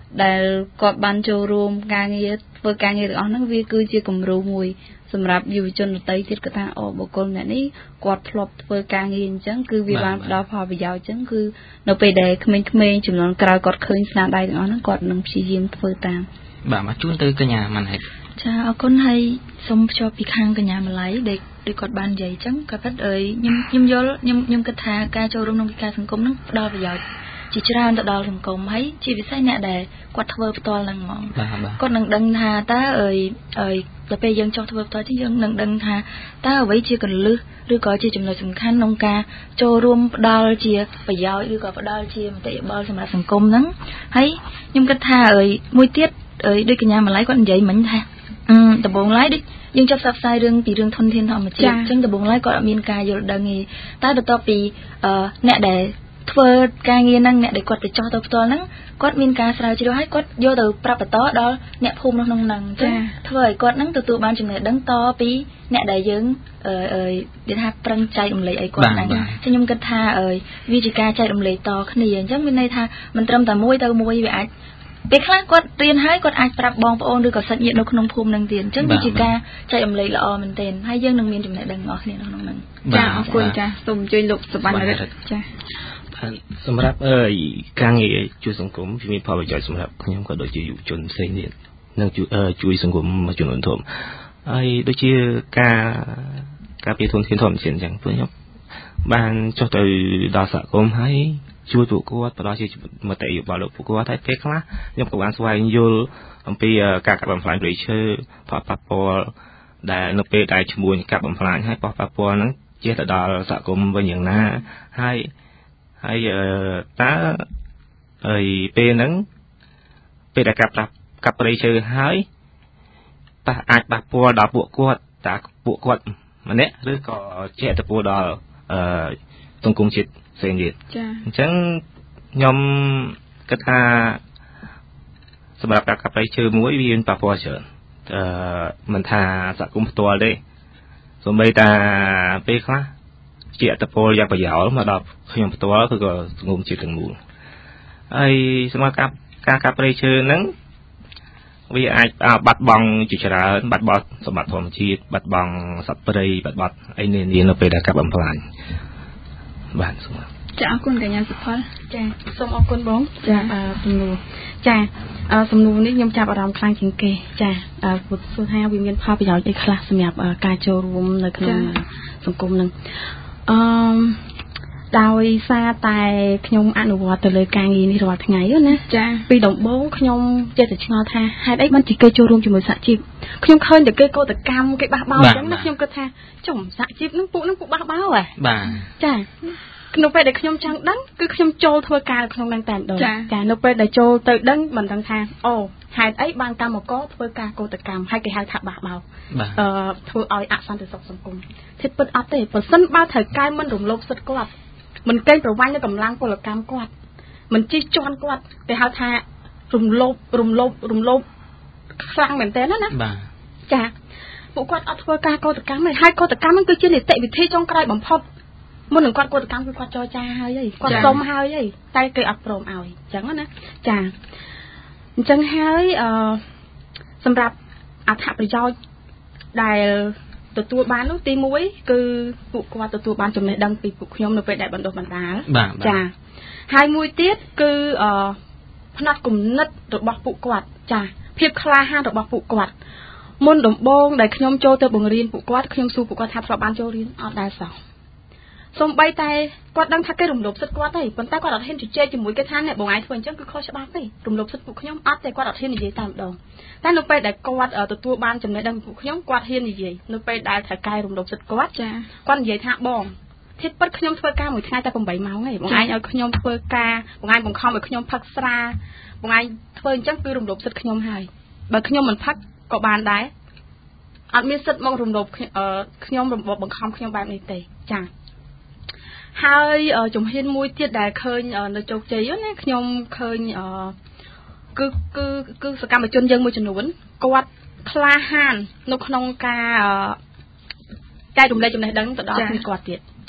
ដែលគាត់បានចូលរួមការងារធ្វើការងារទាំងអស់ហ្នឹងវាគឺជាគំរូមួយសម្រាប់យុវជនដទៃទៀតគាត់ថាអូបុគ្គលអ្នកនេះគាត់ធ្លាប់ធ្វើការងារអញ្ចឹងគឺវាបានផ្ដល់ផលប្រយោជន៍អញ្ចឹងគឺនៅពេលដែលក្មេងៗចំនួនក្រោយគាត់ឃើញស្នាដៃទាំងអស់ហ្នឹងគាត់នឹងព្យាយាមធ្វើតាមបាទមកជូនទៅកញ្ញាម៉ាន់ហេតុចាអរគុណហើយសូមភ្ជាប់ពីខាងកញ្ញាម្ល៉ៃដែលដូចគាត់បាននិយាយអញ្ចឹងគាត់ពិតអើយខ្ញុំខ្ញុំយល់ខ្ញុំខ្ញុំគិតថាការចូលរួមក្នុងកិច្ចការសង្គមហ្នឹងផ្ដល់ប្រយោជន៍ជាច្រើនទៅដល់សង្គមហើយជាពិសេសអ្នកដែលគាត់ធ្វើផ្ទាល់ហ្នឹងហ្មងគាត់នឹងដឹងថាតើអើយអើយទៅពេលយើងចង់ធ្វើផ្ទាល់ជាយើងនឹងដឹងថាតើអ្វីជាកលឹះឬក៏ជាចំណុចសំខាន់ក្នុងការចូលរួមផ្ដល់ជាប្រយោជន៍ឬក៏ផ្ដល់ជាមតិយោបល់សម្រាប់សង្គមហ្នឹងហើយខ្ញុំគិតថាអើយមួយទៀតអើយដូចកញ្ញាម្ល៉ៃគាត់និយាយមិញថាអឺដំបូងឡើយដូចយើងចាប់ផ្សព្វផ្សាយរឿងពីរឿងធនធានធម្មជាតិអញ្ចឹងដំបូងឡើយគាត់អត់មានការយល់ដឹងទេតែបន្ទាប់ពីអឺអ្នកដែលធ្វើការងារហ្នឹងអ្នកដែលគាត់ទៅចោះទៅផ្ទាល់ហ្នឹងគាត់មានការស្រាវជ្រាវហើយគាត់យកទៅប្រាប់បន្តដល់អ្នកភូមិក្នុងហ្នឹងអញ្ចឹងធ្វើឲ្យគាត់ហ្នឹងទទួលបានចំណេះដឹងតពីអ្នកដែលយើងអឺអឺនិយាយថាប្រឹងចែករំលែកឲ្យគាត់ហ្នឹងខ្ញុំគិតថាអឺវាជាការចែករំលែកតគ្នាអញ្ចឹងមានន័យថាមិនត្រឹមតែមួយទៅមួយវាអាចពេលខ្លះគាត់រៀនហើយគាត់អាចប្រាប់បងប្អូនឬក៏សាច់ញាតិនៅក្នុងភូមិនឹងទៀតអញ្ចឹងវាជាការចែករំលែកល្អមែនទែនហើយយើងនឹងមានចំណេះដឹងរបស់គ្នានៅក្នុងហ្នឹងចាអរគុណចាសូមអញ្ជើញលោកសវណ្ណរិទ្ធចាសម្រាប់អឺការងារជួយសង្គមវាមានផលប្រយោជន៍សម្រាប់ខ្ញុំក៏ដូចជាយុវជនផ្សេងទៀតនឹងជួយជួយសង្គមមួយចំនួនធំហើយដូចជាការការពារធនធានធម្មជាតិអញ្ចឹងពួកខ្ញុំបានចុះទៅដល់សហគមន៍ហើយជួយពួកគាត់ផ្ដល់ជាមតិយោបល់លោកពួកគាត់ហើយពេលខ្លះខ្ញុំក៏បានស្វែងយល់អំពីការកាប់បំផ្លាញព្រៃឈើផលប៉ះពាល់ដែលនៅពេលដែលឈ្មួញកាប់បំផ្លាញហើយផលប៉ះពាល់ហ្នឹងជាទៅដល់សហគមន៍វិញយ៉ាងណាហើយហើយតើអីពេលហ្នឹងពេលដែលកាប់កាប់ព្រៃឈើហើយតើអាចប៉ះពាល់ដល់ពួកគាត់តើពួកគាត់ម្នាក់ឬក៏ជាឥទ្ធិពលដល់អឺសង្គមជាតិផ្សេងទៀតចាអញ្ចឹងខ្ញុំគិតថាសម្រាប់ការកាប់ព្រៃឈើមួយវាមានប៉ះពាល់ច្រើនអឺមិនថាសហគមន៍ផ្ទាល់ទេសូម្បីតែពេលខ្លះជាឥទ្ធិពលយ៉ាងប្រយោលមកដល់ខ្ញុំផ្ទាល់គឺក៏សង្គមជាតិទាំងមូលហើយសម្រាប់ការការកាប់ព្រៃឈើហ្នឹងវាអាចបាត់បង់ជាច្រើនបាត់បង់សម្បត្តិធម្មជាតិបាត់បង់សត្វព្រៃបាត់បង់អីនានានៅពេលដែលកាប់បំផ្លាញបាទសូមចាអរគុណកញ្ញាសុផលចាសូមអរគុណបងចាអឺសំណួរចាអឺសំណួរនេះខ្ញុំចាប់អារម្មណ៍ខ្លាំងជាងគេចាអឺពុទ្ធសួរថាវាមានផលប្រយោជន៍អីខ្លះសម្រាប់ការចូលរួមនៅក្នុងសង្គមនឹងអឺដោយសារតែខ្ញុំអនុវត្តទៅលើការងារនេះរាល់ថ្ងៃណាចាពីដំបូងខ្ញុំចេះតែឆ្ងល់ថាហេតុអីបានជាគេចូលរួមជាមួយសហជីពខ្ញុំឃើញតែគេកោតកម្មគេបះបោរអញ្ចឹងណាខ្ញុំគិតថាចុះសហជីពនឹងពួកនឹងពួកបះបោរហ៎បាទចាក្នុងពេលដែលខ្ញុំចង់ដឹងគឺខ្ញុំចូលធ្វើការក្នុងនឹងតែម្ដងចានៅពេលដែលចូលទៅដឹងមិនដឹងថាអូហេតុអីបានកម្មករធ្វើការកោតកម្មហើយគេហៅថាបះបោរអឺធ្វើឲ្យអសន្តិសុខសង្គមធិតពិតអត់ទេបើសិនបើត្រូវកែមិនរំលោភសិទ្ធិគាត់មិនកេងប្រវ័ញ្ចនៅកម្លាំងពលកម្មគាត់មិនជិះជាន់គាត់គេហៅថារំលោភរំលោភរំលោភខ្លាំងមែនតើណាណាបាទចាពួកគាត់អត់ធ្វើការកោតកម្មទេហើយកោតកម្មហ្នឹងគឺជានីតិវិធីចុងក្រោយបំផុតមុននឹងគាត់កោតកម្មគឺគាត់ចរចាហើយហីគាត់សុំហើយហីតែគេអត់ព្រមឲ្យអញ្ចឹងណាចាអញ្ចឹងហើយអឺសម្រាប់អត្ថប្រយោជន៍ដែលទទួលបាននោះទីមួយគឺពួកគាត់ទទួលបានចំណេះដឹងពីពួកខ្ញុំនៅពេលដែលបណ្ដុះបណ្ដាលចាហើយមួយទៀតគឺអឺផ្នែកគំនិតរបស់ពួកគាត់ចាភាពក្លាហានរបស់ពួកគាត់មុនដំបូងដែលខ្ញុំចូលទៅបង្រៀនពួកគាត់ខ្ញុំសួរពួកគាត់ថាធ្លាប់បានចូលរៀនអត់ដែរសោះសូម្បីតែគាត់ដឹងថាគេរំលោភសិទ្ធិគាត់ទេប៉ុន្តែគាត់អត់ហ៊ានជជែកជាមួយគេថាអ្នកបងឯងធ្វើអញ្ចឹងគឺខុសច្បាប់ទេរំលោភសិទ្ធិពួកខ្ញុំអត់ទេគាត់អត់ហ៊ាននិយាយតែម្ដងតែនៅពេលដែលគាត់ទទួលបានចំណេះដឹងពីពួកខ្ញុំគាត់ហ៊ាននិយាយនៅពេលដែលត្រូវកែរំលោភសិទ្ធិគាត់ចាគាត់និយាយថាបងធិតពិតខ្ញុំធ្វើការមួយថ្ងៃតែប្រាំបីម៉ោងទេបងឯងឲ្យខ្ញុំធ្វើការបងឯងបង្ខំឲ្យខ្ញុំផឹកស្រាបងឯងធ្វើអញ្ចឹងគឺរំលោភសិទ្ធិខ្ញុំហើយបើខ្ញុំមិនផឹកក៏បានដែរអត់មានសិទ្ធិមករំលោភខ្ញុំបង្ខំខ្ញុំបែបនេះទេចាហើយជំហានមួយទៀតដែលឃើញនៅជោគជ័យណាខ្ញុំឃើញគឺគឺគឺសកម្មជនយើងមួយចំនួនគាត់ក្លាហាននៅក្នុងការចែករំលែកចំណេះដឹងទៅដល់គ្នាគាត់ទៀត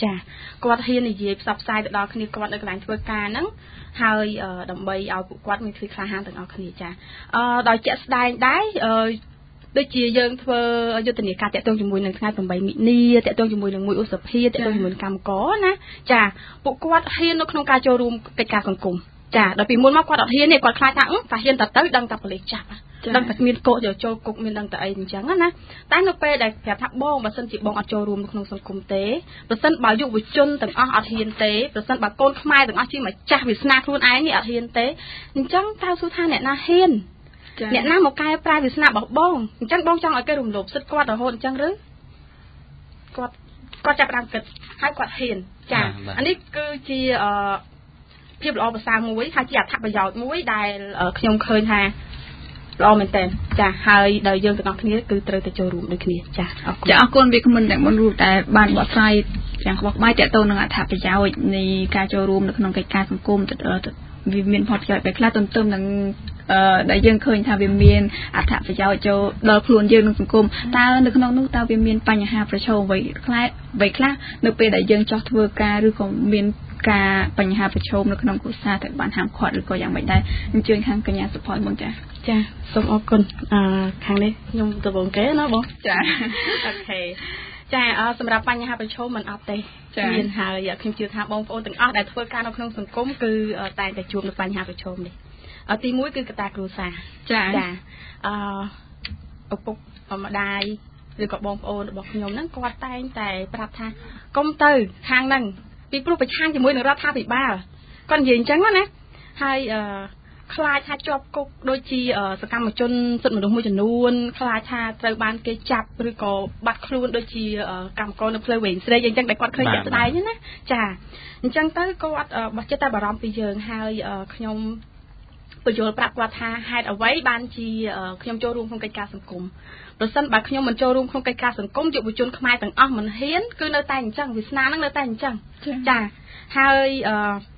ចាគាត់ហ៊ាននិយាយផ្សព្វផ្សាយទៅដល់គ្នាគាត់នៅកន្លែងធ្វើការហ្នឹងហើយដើម្បីឲ្យពួកគាត់មានភាពក្លាហានទាំងអស់គ្នាចាអឺដោយជាក់ស្ដែងដែរអឺដូចជាយើងធ្វើយុទ្ធនាការតាក់ទងជាមួយនឹងថ្ងៃប្រាំបីមិនិនាតាក់ទងជាមួយនឹងមួយឧសភាតាក់ទងជាមួយនឹងកម្មករណាចាពួកគាត់ហ៊ាននៅក្នុងការចូលរួមកិច្ចការសង្គមចាដល់ពីមុនមកគាត់អត់ហ៊ានទេគាត់ខ្លាចថាអឺតែហ៊ានតែទៅដឹងតែប៉ូលីសចាប់ដឹងតែមានកោយកចូលគុកមានដឹងតែអីអញ្ចឹងណាតែនៅពេលដែលប្រាប់ថាបងបើសិនជាបងអត់ចូលរួមនៅក្នុងសង្គមទេបើសិនបើយុវជនទាំងអស់អត់ហ៊ានទេបើសិនបើកូនខ្មែរទាំងអស់ជាម្ចាស់វាសនាខ្លួនឯងនេះអត់ហ៊ានទេអញ្ចឹងតើសួរថាអ្នកណាហ៊ានអ្នកណាមកកែប្រែវាសនារបស់បងអញ្ចឹងបងចង់ឲ្យគេរំលោភសិទ្ធិគាត់រហូតអញ្ចឹងឬគាត់គាត់ចាប់ផ្ដើមគិតហើយគាត់ហ៊ានចាអានេះគឺជាអឺភាពល្អប្រសើរមួយហើយជាអត្ថប្រយោជន៍មួយដែលខ្ញុំឃើញថាល្អមែនតើចាហើយដោយយើងទាំងអស់គ្នាគឺត្រូវតែចូលរួមដូចគ្នាចាអរគុណចាអរគុណវាគ្មិនទាំងមុនរួមតែបានបកស្រាយទាំងក្បោះក្បាយតទៅនឹងអត្ថប្រយោជន៍នៃការចូលរួមនៅក្នុងកិច្ចការសង្គមវាមានផលប្រយោជន៍បែបខ្លះទន្ទឹមនឹងអឺដែលយើងឃើញថាវាមានអត្ថប្រយោជន៍ចូលដល់ខ្លួនយើងក្នុងសង្គមតើនៅក្នុងនោះតើវាមានបញ្ហាប្រឈមអ្វីខ្លះអ្វីខ្លះនៅពេលដែលយើងចោះធ្វើការឬក៏មានការបញ្ហាប្រឈមនៅក្នុងគ្រួសារតែបានហាមឃាត់ឬក៏យ៉ាងម៉េចដែរអញ្ជើញខាងកញ្ញាសុផុយមុនចាចាសូមអរគុណអឺខាងនេះខ្ញុំដំបងគេណាបងចាអូខេចាសម្រាប់បញ្ហាប្រឈមមិនអត់ទេមានហើយខ្ញុំជឿថាបងប្អូនទាំងអស់ដែលធ្វើការនៅក្នុងសង្គមគឺតែតែជួបនឹងបញ្ហាប្រឈមនេះទីមួយគឺកត្តាគ្រួសារចាចាអឺឪពុកម្ដាយឬក៏បងប្អូនរបស់ខ្ញុំហ្នឹងគាត់តែងតែប្រាប់ថាកុំទៅខាងហ្នឹងពីព្រោះប្រឆាំងជាមួយនឹងរដ្ឋាភិបាលគាត់និយាយអញ្ចឹងណាហើយអឺខ្លាចថាជាប់គុកដូចជាសកម្មជនសិទ្ធិមនុស្សមួយចំនួនខ្លាចថាត្រូវបានគេចាប់ឬក៏បាត់ខ្លួនដូចជាកម្មករនៅផ្លូវវែងស្រេកអញ្ចឹងដែលគាត់ឃើញជាក់ស្ដែងណាចាអញ្ចឹងទៅគាត់បោះចិត្តតែបារម្ភពីយើងហើយខ្ញុំបញ្យល់ប្រាប់គាត់ថាហេតុអ្វីបានជាខ្ញុំចូលរួមក្នុងកិច្ចការសង្គមប្រសិនបើខ្ញុំមិនចូលរួមក្នុងកិច្ចការសង្គមយុវជនខ្មែរទាំងអស់មិនហ៊ានគឺនៅតែអញ្ចឹងវាសនានឹងនៅតែអញ្ចឹងចាហើយអឺ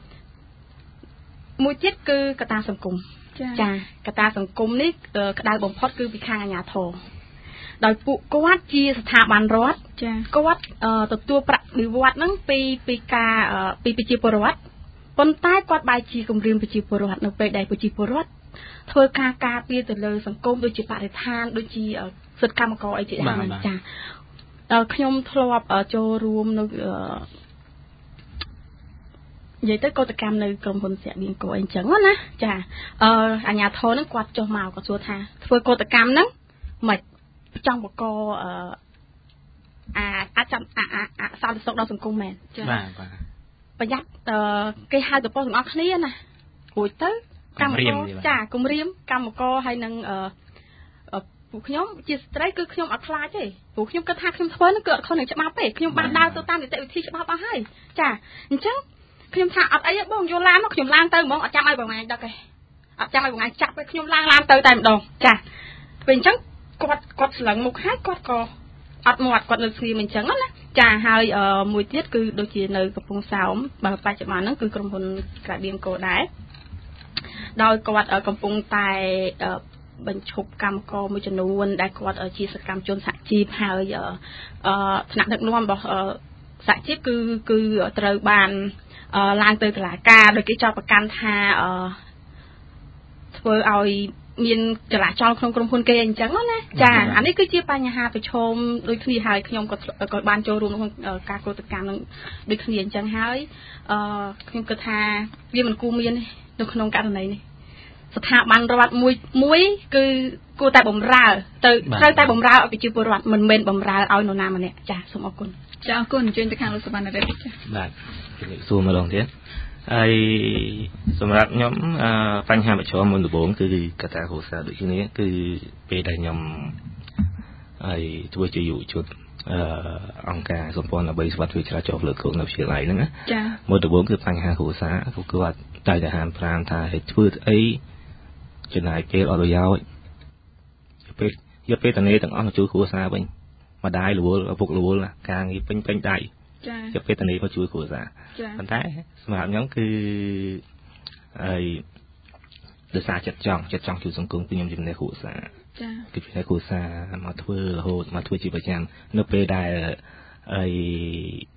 មួយទៀតគឺកត្តាសង្គមចាកត្តាសង្គមនេះក្តៅបំផុតគឺពីខាងអាជ្ញាធរដោយពួកគាត់ជាស្ថាប័នរដ្ឋចាគាត់ទទួលប្រាក់បៀវត្សហ្នឹងពីពីការពីប្រជាពលរដ្ឋប៉ុន្តែគាត់បែរជាគំរាមប្រជាពលរដ្ឋនៅពេលដែលប្រជាពលរដ្ឋធ្វើការការពារទៅលើសង្គមដូចជាបរិស្ថានដូចជាសិទ្ធិកម្មករអីជាដើមចាខ្ញុំធ្លាប់ចូលរួមនៅនិយាយទៅកោតកម្មនៅក្រុមហ៊ុនសៀកបៀងកោអីអញ្ចឹងណាចាអឺអាជ្ញាធរហ្នឹងគាត់ចុះមកគាត់សួរថាធ្វើកោតកម្មហ្នឹងមិនចង់បកអឺអាអាចចាំអាសន្តិសុខដល់សង្គមមែនចាបាទបាទប្រយ័ត្នគេហៅទៅប៉ុស្តិ៍ទាំងអស់គ្នាណារួចទៅកម្មករចាគម្រាមកម្មករហើយនឹងអឺពួកខ្ញុំជាស្ត្រីគឺខ្ញុំអត់ខ្លាចទេព្រោះខ្ញុំគិតថាខ្ញុំធ្វើហ្នឹងគឺអត់ខុសនឹងច្បាប់ទេខ្ញុំបានដើរទៅតាមនីតិវិធីច្បាប់អស់ហើយចាអញ្ចឹងខ្ញុំថាអត់អីទេបងយកឡានមកខ្ញុំឡើងទៅហ្មងអត់ចាំឲ្យបងឯងដឹកទេអត់ចាំឲ្យបងឯងចាប់ទេខ្ញុំឡើងឡានទៅតែម្ដងចាពេលអញ្ចឹងគាត់គាត់ស្លឹងមុខហើយគាត់ក៏អត់មាត់គាត់នៅស្ងៀមអញ្ចឹងណាចាហើយមួយទៀតគឺដូចជានៅកំពង់សោមបើបច្ចុប្បន្នហ្នឹងគឺក្រុមហ៊ុនក្រាបៀងកោដែរដោយគាត់កំពុងតែបញ្ឈប់កម្មករមួយចំនួនដែលគាត់ជាសកម្មជនសហជីពហើយអឺថ្នាក់ដឹកនាំរបស់សហជីពគឺគឺត្រូវបានឡើងទៅតុលាការដោយគេចោទប្រកាន់ថាអឺធ្វើឲ្យមានចលាចលក្នុងក្រុមហ៊ុនគេអញ្ចឹងណាចាអានេះគឺជាបញ្ហាប្រឈមដូចគ្នាហើយខ្ញុំក៏ក៏បានចូលរួមក្នុងការកោតកម្មនឹងដូចគ្នាអញ្ចឹងហើយអឺខ្ញុំគិតថាវាមិនគួរមាននៅក្នុងករណីនេះស្ថាប័នរដ្ឋមួយមួយគឺគួរតែបំរើទៅត្រូវតែបំរើឲ្យប្រជាពលរដ្ឋមិនមែនបំរើឲ្យនរណាម្នាក់ចាសូមអរគុណចាអរគុណអញ្ជើញទៅខាងលោកសវណ្ណរិទ្ធចាបាទជំរាបសួរម្ដងទៀតហើយសម្រាប់ខ្ញុំបញ្ហាប្រឈមមុនដំបូងគឺកត្តាគ្រួសារដូចគ្នាគឺពេលដែលខ្ញុំហើយធ្វើជាយុវជនអឺអង្គការសម្ព័ន្ធដើម្បីស្វាត់វិជ្ជាចោលលើកក្នុងវិទ្យាល័យហ្នឹងណាចាមុនដំបូងគឺបញ្ហាគ្រួសារគឺគាត់តែតែហាមប្រាមថាឲ្យធ្វើអីចំណាយពេលអត់ប្រយោជន៍ពេលយកពេលតនេទាំងអស់មកជួយគ្រួសារវិញម្ដាយរវល់ឪពុករវល់ការងារពេញពេញដៃចាយកពេលតនេមកជួយគ្រួសារប៉ុន្តែសម្រាប់ខ្ញុំគឺហើយដោយសារចិត្តចង់ចិត្តចង់ជួយសង្គមគឺខ្ញុំជំនះគ្រួសារចាគឺជំនះគ្រួសារមកធ្វើរហូតមកធ្វើជាប្រចាំនៅពេលដែលអី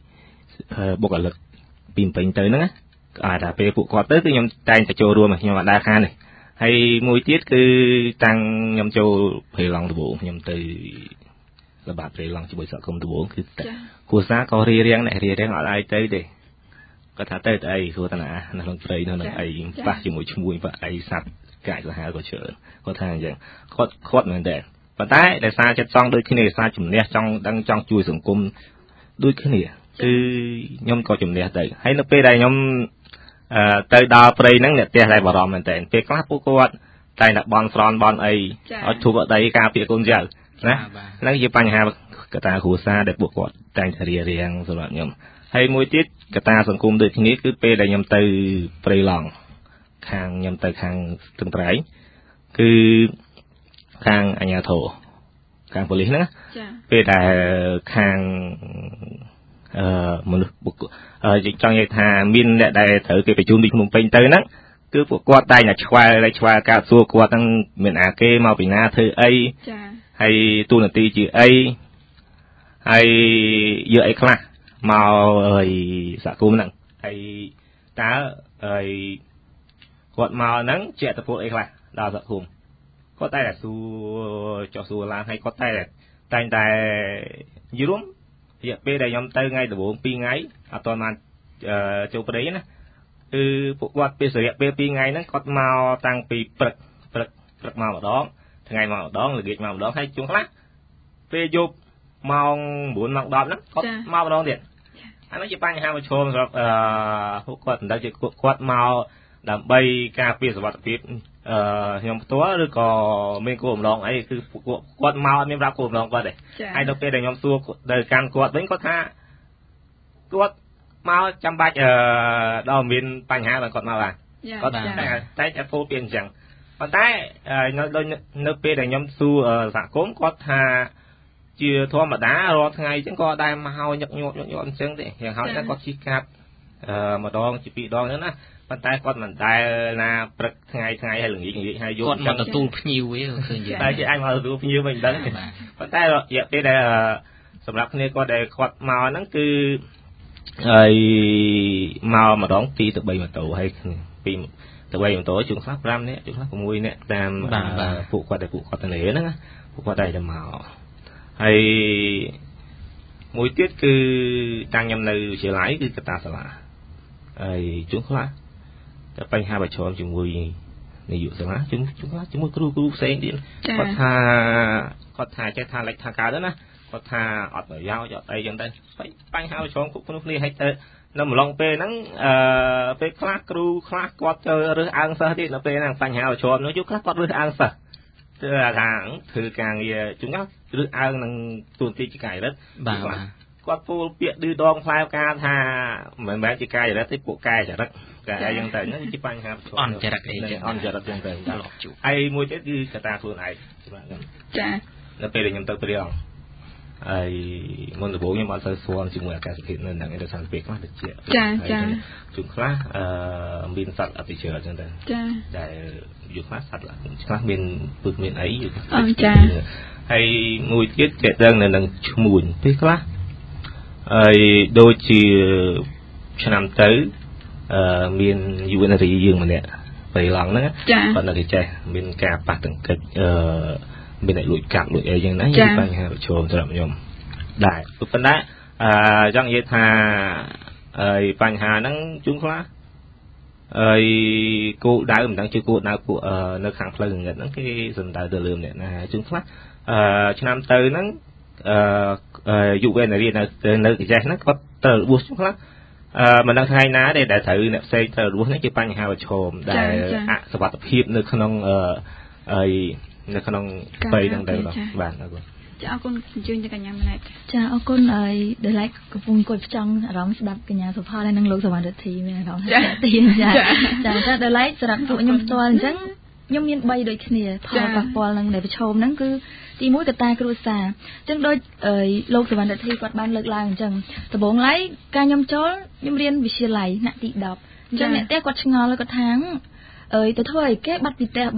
បុគ្គលិកពីពេញទៅហ្នឹងអាចថាពេលពួកគាត់ទៅគឺខ្ញុំតែងតែចូលរួមខ្ញុំអត់ដែរខានទេហើយមួយទៀតគឺតាំងខ្ញុំចូលព្រៃឡង់ដំបូងខ្ញុំទៅល្បាតព្រៃឡង់ជាមួយសហគមន៍ដំបូងគឺគ្រួសារក៏រៀបរៀងដែររៀបរៀងអត់ឲ្យទៅទេគាត់ថាទៅទៅអីគ្រូតាណានៅក្នុងព្រៃនៅនឹងអីប៉ះជាមួយឈ្មួញប៉ះអីសត្វកាចសាហាវក៏ច្រើនគាត់ថាអញ្ចឹងគាត់គាត់មែនទេប៉ុន្តែដោយសារចិត្តចង់ដូចគ្នាសារជំនះចង់ដឹងចង់ជួយសង្គមដូចគ្នាគឺខ្ញុំក៏ជំនះទៅហើយនៅពេលដែលខ្ញុំទៅដល់ព្រៃហ្នឹងអ្នកផ្ទះតែបារម្ភមែនតើពេលខ្លះពួកគាត់តែតែបន់ស្រន់បន់អីឲ្យធូបអដីការពារកូនចៅណាហ្នឹងជាបញ្ហាកត្តាគ្រួសារដែលពួកគាត់តែងតែរៀបរៀងសម្រាប់ខ្ញុំហើយមួយទៀតកត្តាសង្គមដូចគ្នាគឺពេលដែលខ្ញុំទៅព្រៃឡង់ខាងខ្ញុំទៅខាងស្ទឹងត្រែងគឺខាងអាជ្ញាធរខាងប៉ូលីសហ្នឹងពេលដែលខាងអឺមនុស្សបុគ្គលចង់និយាយថាមានអ្នកដែលត្រូវគេបញ្ជូនពីភ្នំពេញទៅហ្នឹងគឺពួកគាត់តែងតែឆ្វែលឆ្វែលកាត់សួរគាត់ហ្នឹងមានអាគេមកពីណាធ្វើអីចាហើយទូនាទីជាអីហើយយកអីខ្លះមកហើយសហគមន៍ហ្នឹងហើយតើហើយគាត់មកហ្នឹងជាអត្តពលអីខ្លះដល់សហគមន៍គាត់តែតែសួរចោះសួរឡើងហើយគាត់តែតែងតែយល់រយៈពេលដែលខ្ញុំទៅថ្ងៃដំបូងពីរថ្ងៃអត់ទាន់បានចូលព្រៃណាគឺពួកគាត់ពេលរយៈពេលពីរថ្ងៃហ្នឹងគាត់មកតាំងពីព្រឹកព្រឹកព្រឹកមកម្ដងថ្ងៃមកម្ដងល្ងាចមកម្ដងហើយជួងខ្លះពេលយប់ម៉ោង9ម៉ោង10ហ្នឹងគាត់មកម្ដងទៀតអានោះជាបញ្ហាប្រឈមសម្រាប់អឺពួកគាត់មិនដឹងជាគាត់មកដើម្បីការពារសុវត្ថិភាពអឺខ្ញុំផ្ទាល់ឬក៏មានគោលបំណងអីគឺគាត់មកអត់មានប្រាប់គោលបំណងគាត់ទេហើយដល់ពេលដែលខ្ញុំសួរទៅកាន់គាត់វិញគាត់ថាគាត់មកចាំបាច់អឺដល់មានបញ្ហាបើគាត់មកបានគាត់តែតែពោលពីអញ្ចឹងប៉ុន្តែនៅដូចនៅពេលដែលខ្ញុំសួរសហគមន៍គាត់ថាជាធម្មតារាល់ថ្ងៃអញ្ចឹងក៏ដែរមកហើយញឹកញាប់ញឹកញាប់អញ្ចឹងទេយ៉ាងហោចតែគាត់ជិះកាត់អឺម្ដងជាពីរដងហ្នឹងណាប៉ុន្តែគាត់មិនដែលណាព្រឹកថ្ងៃថ្ងៃហើយល្ងាចល្ងាចហើយយប់អញ្ចឹងគាត់មកទទួលភ្ញៀវឯងឃើញតែជាអាចមកទទួលភ្ញៀវវិញដឹងប៉ុន្តែរយៈពេលដែលសម្រាប់គ្នាគាត់ដែលគាត់មកហ្នឹងគឺហើយមកម្ដងពីរទៅបីម៉ូតូហើយពីរទៅបីម៉ូតូជួនខ្លះប្រាំនាក់ជួនខ្លះ៦នាក់តាមពួកគាត់ដែលពួកគាត់ទៅនេះហ្នឹងពួកគាត់តែមកហើយមួយទៀតគឺតាំងខ្ញុំនៅវិទ្យាល័យគឺកតាសាលាហើយជួនខ្លះតែបញ្ហាប្រឈមជាមួយនាយកសាលាជួនជួនខ្លះជាមួយគ្រូគ្រូផ្សេងទៀតគាត់ថាគាត់ថាចេះថាលេចថាកើតទៅណាគាត់ថាអត់ប្រយោជន៍អត់អីចឹងទៅបញ្ហាប្រឈមគ្រប់គ្នាគ្នាឲ្យទៅនៅម្លងពេលហ្នឹងអឺពេលខ្លះគ្រូខ្លះគាត់ទៅរើសអើងសិស្សទៀតនៅពេលហ្នឹងបញ្ហាប្រឈមនោះយកខ្លះគាត់រើសអើងសិស្សគឺថាធ្វើការងារជួនខ្លះរើសអើងនឹងទូនទីជាកាយរិទ្ធបាទគាត់ពោលពាក្យឌឺដងផ្លែផ្កាថាមិនមែនជាកាយរិទ្ធទេពួកកាយចរិតតែអីចឹងទៅហ្នឹងជាបញ្ហាប្រឈមអន្តរជាតិអីចឹងអន្តរជាតិចឹងទៅហើយមួយទៀតគឺកត្តាខ្លួនឯងសម្រាប់ខ្ញុំចានៅពេលដែលខ្ញុំទៅព្រាងហើយមុនដំបូងខ្ញុំអត់សូវស្គាល់ជាមួយអាកាសធាតុនៅនឹងឯកសារពេលខ្លះទៅជាចាចាជួនខ្លះអឺមានសត្វអតិចអញ្ចឹងទៅចាដែលយូរខ្លះសត្វខ្លះមានពឹកមានអីអូចាហើយមួយទៀតចេះដឹងនៅនឹងឈ្មួញពេលខ្លះហើយដូចជាឆ្នាំទៅអឺមានយុវនារីយើងម្នាក់ព្រៃឡង់ហ្នឹងគាត់នៅគេចេះមានការប៉ះទង្គិចអឺមានតែលួចកាប់លួចអីចឹងណាជាបញ្ហាប្រឈមសម្រាប់ខ្ញុំដែរប៉ុន្តែអឺចង់និយាយថាហើយបញ្ហាហ្នឹងជួនខ្លះហើយគោលដៅមិនដឹងជាគោលដៅពួកនៅខាងផ្លូវងងឹតហ្នឹងគេសំដៅទៅលើម្នាក់ណាជួនខ្លះអឺឆ្នាំទៅហ្នឹងអឺយុវនារីនៅនៅកញ្ចេះហ្នឹងគាត់ទៅរបួសជួនខ្លះអឺមិនដឹងថ្ងៃណាទេដែលត្រូវអ្នកផ្សេងទៅរបួសនេះជាបញ្ហាប្រឈមដែលអសុវត្ថិភាពនៅក្នុងអឺហើយនៅក្នុងបីហ្នឹងទៅបាទអរគុណចាអរគុណអញ្ជើញទៅកញ្ញាម្នាក់ចាអរគុណហើយដែលឡែកកំពុងគួយផ្ចង់អារម្មណ៍ស្ដាប់កញ្ញាសុផលហើយនឹងលោកសវណ្ណរិទ្ធីមានអារម្មណ៍ទីចាចាចាដែលឡែកសម្រាប់ពួកខ្ញុំផ្ទាល់អញ្ចឹងខ្ញុំមានបីដូចគ្នាផលប៉ះពាល់នឹងដែលប្រឈមហ្នឹងគឺទីមួយកត្តាគ្រួសារអញ្ចឹងដូចលោកសវណ្ណរិទ្ធីគាត់បានលើកឡើងអញ្ចឹងដំបូងឡើយការខ្ញុំចូលខ្ញុំរៀនវិទ្យាល័យថ្នាក់ទីដប់អញ្ចឹងអ្នកផ្ទះគាត់ឆ្ងល់គាត់ថាអើយទៅធ្វើអីគេបាត់ពីផ្ទះបាត់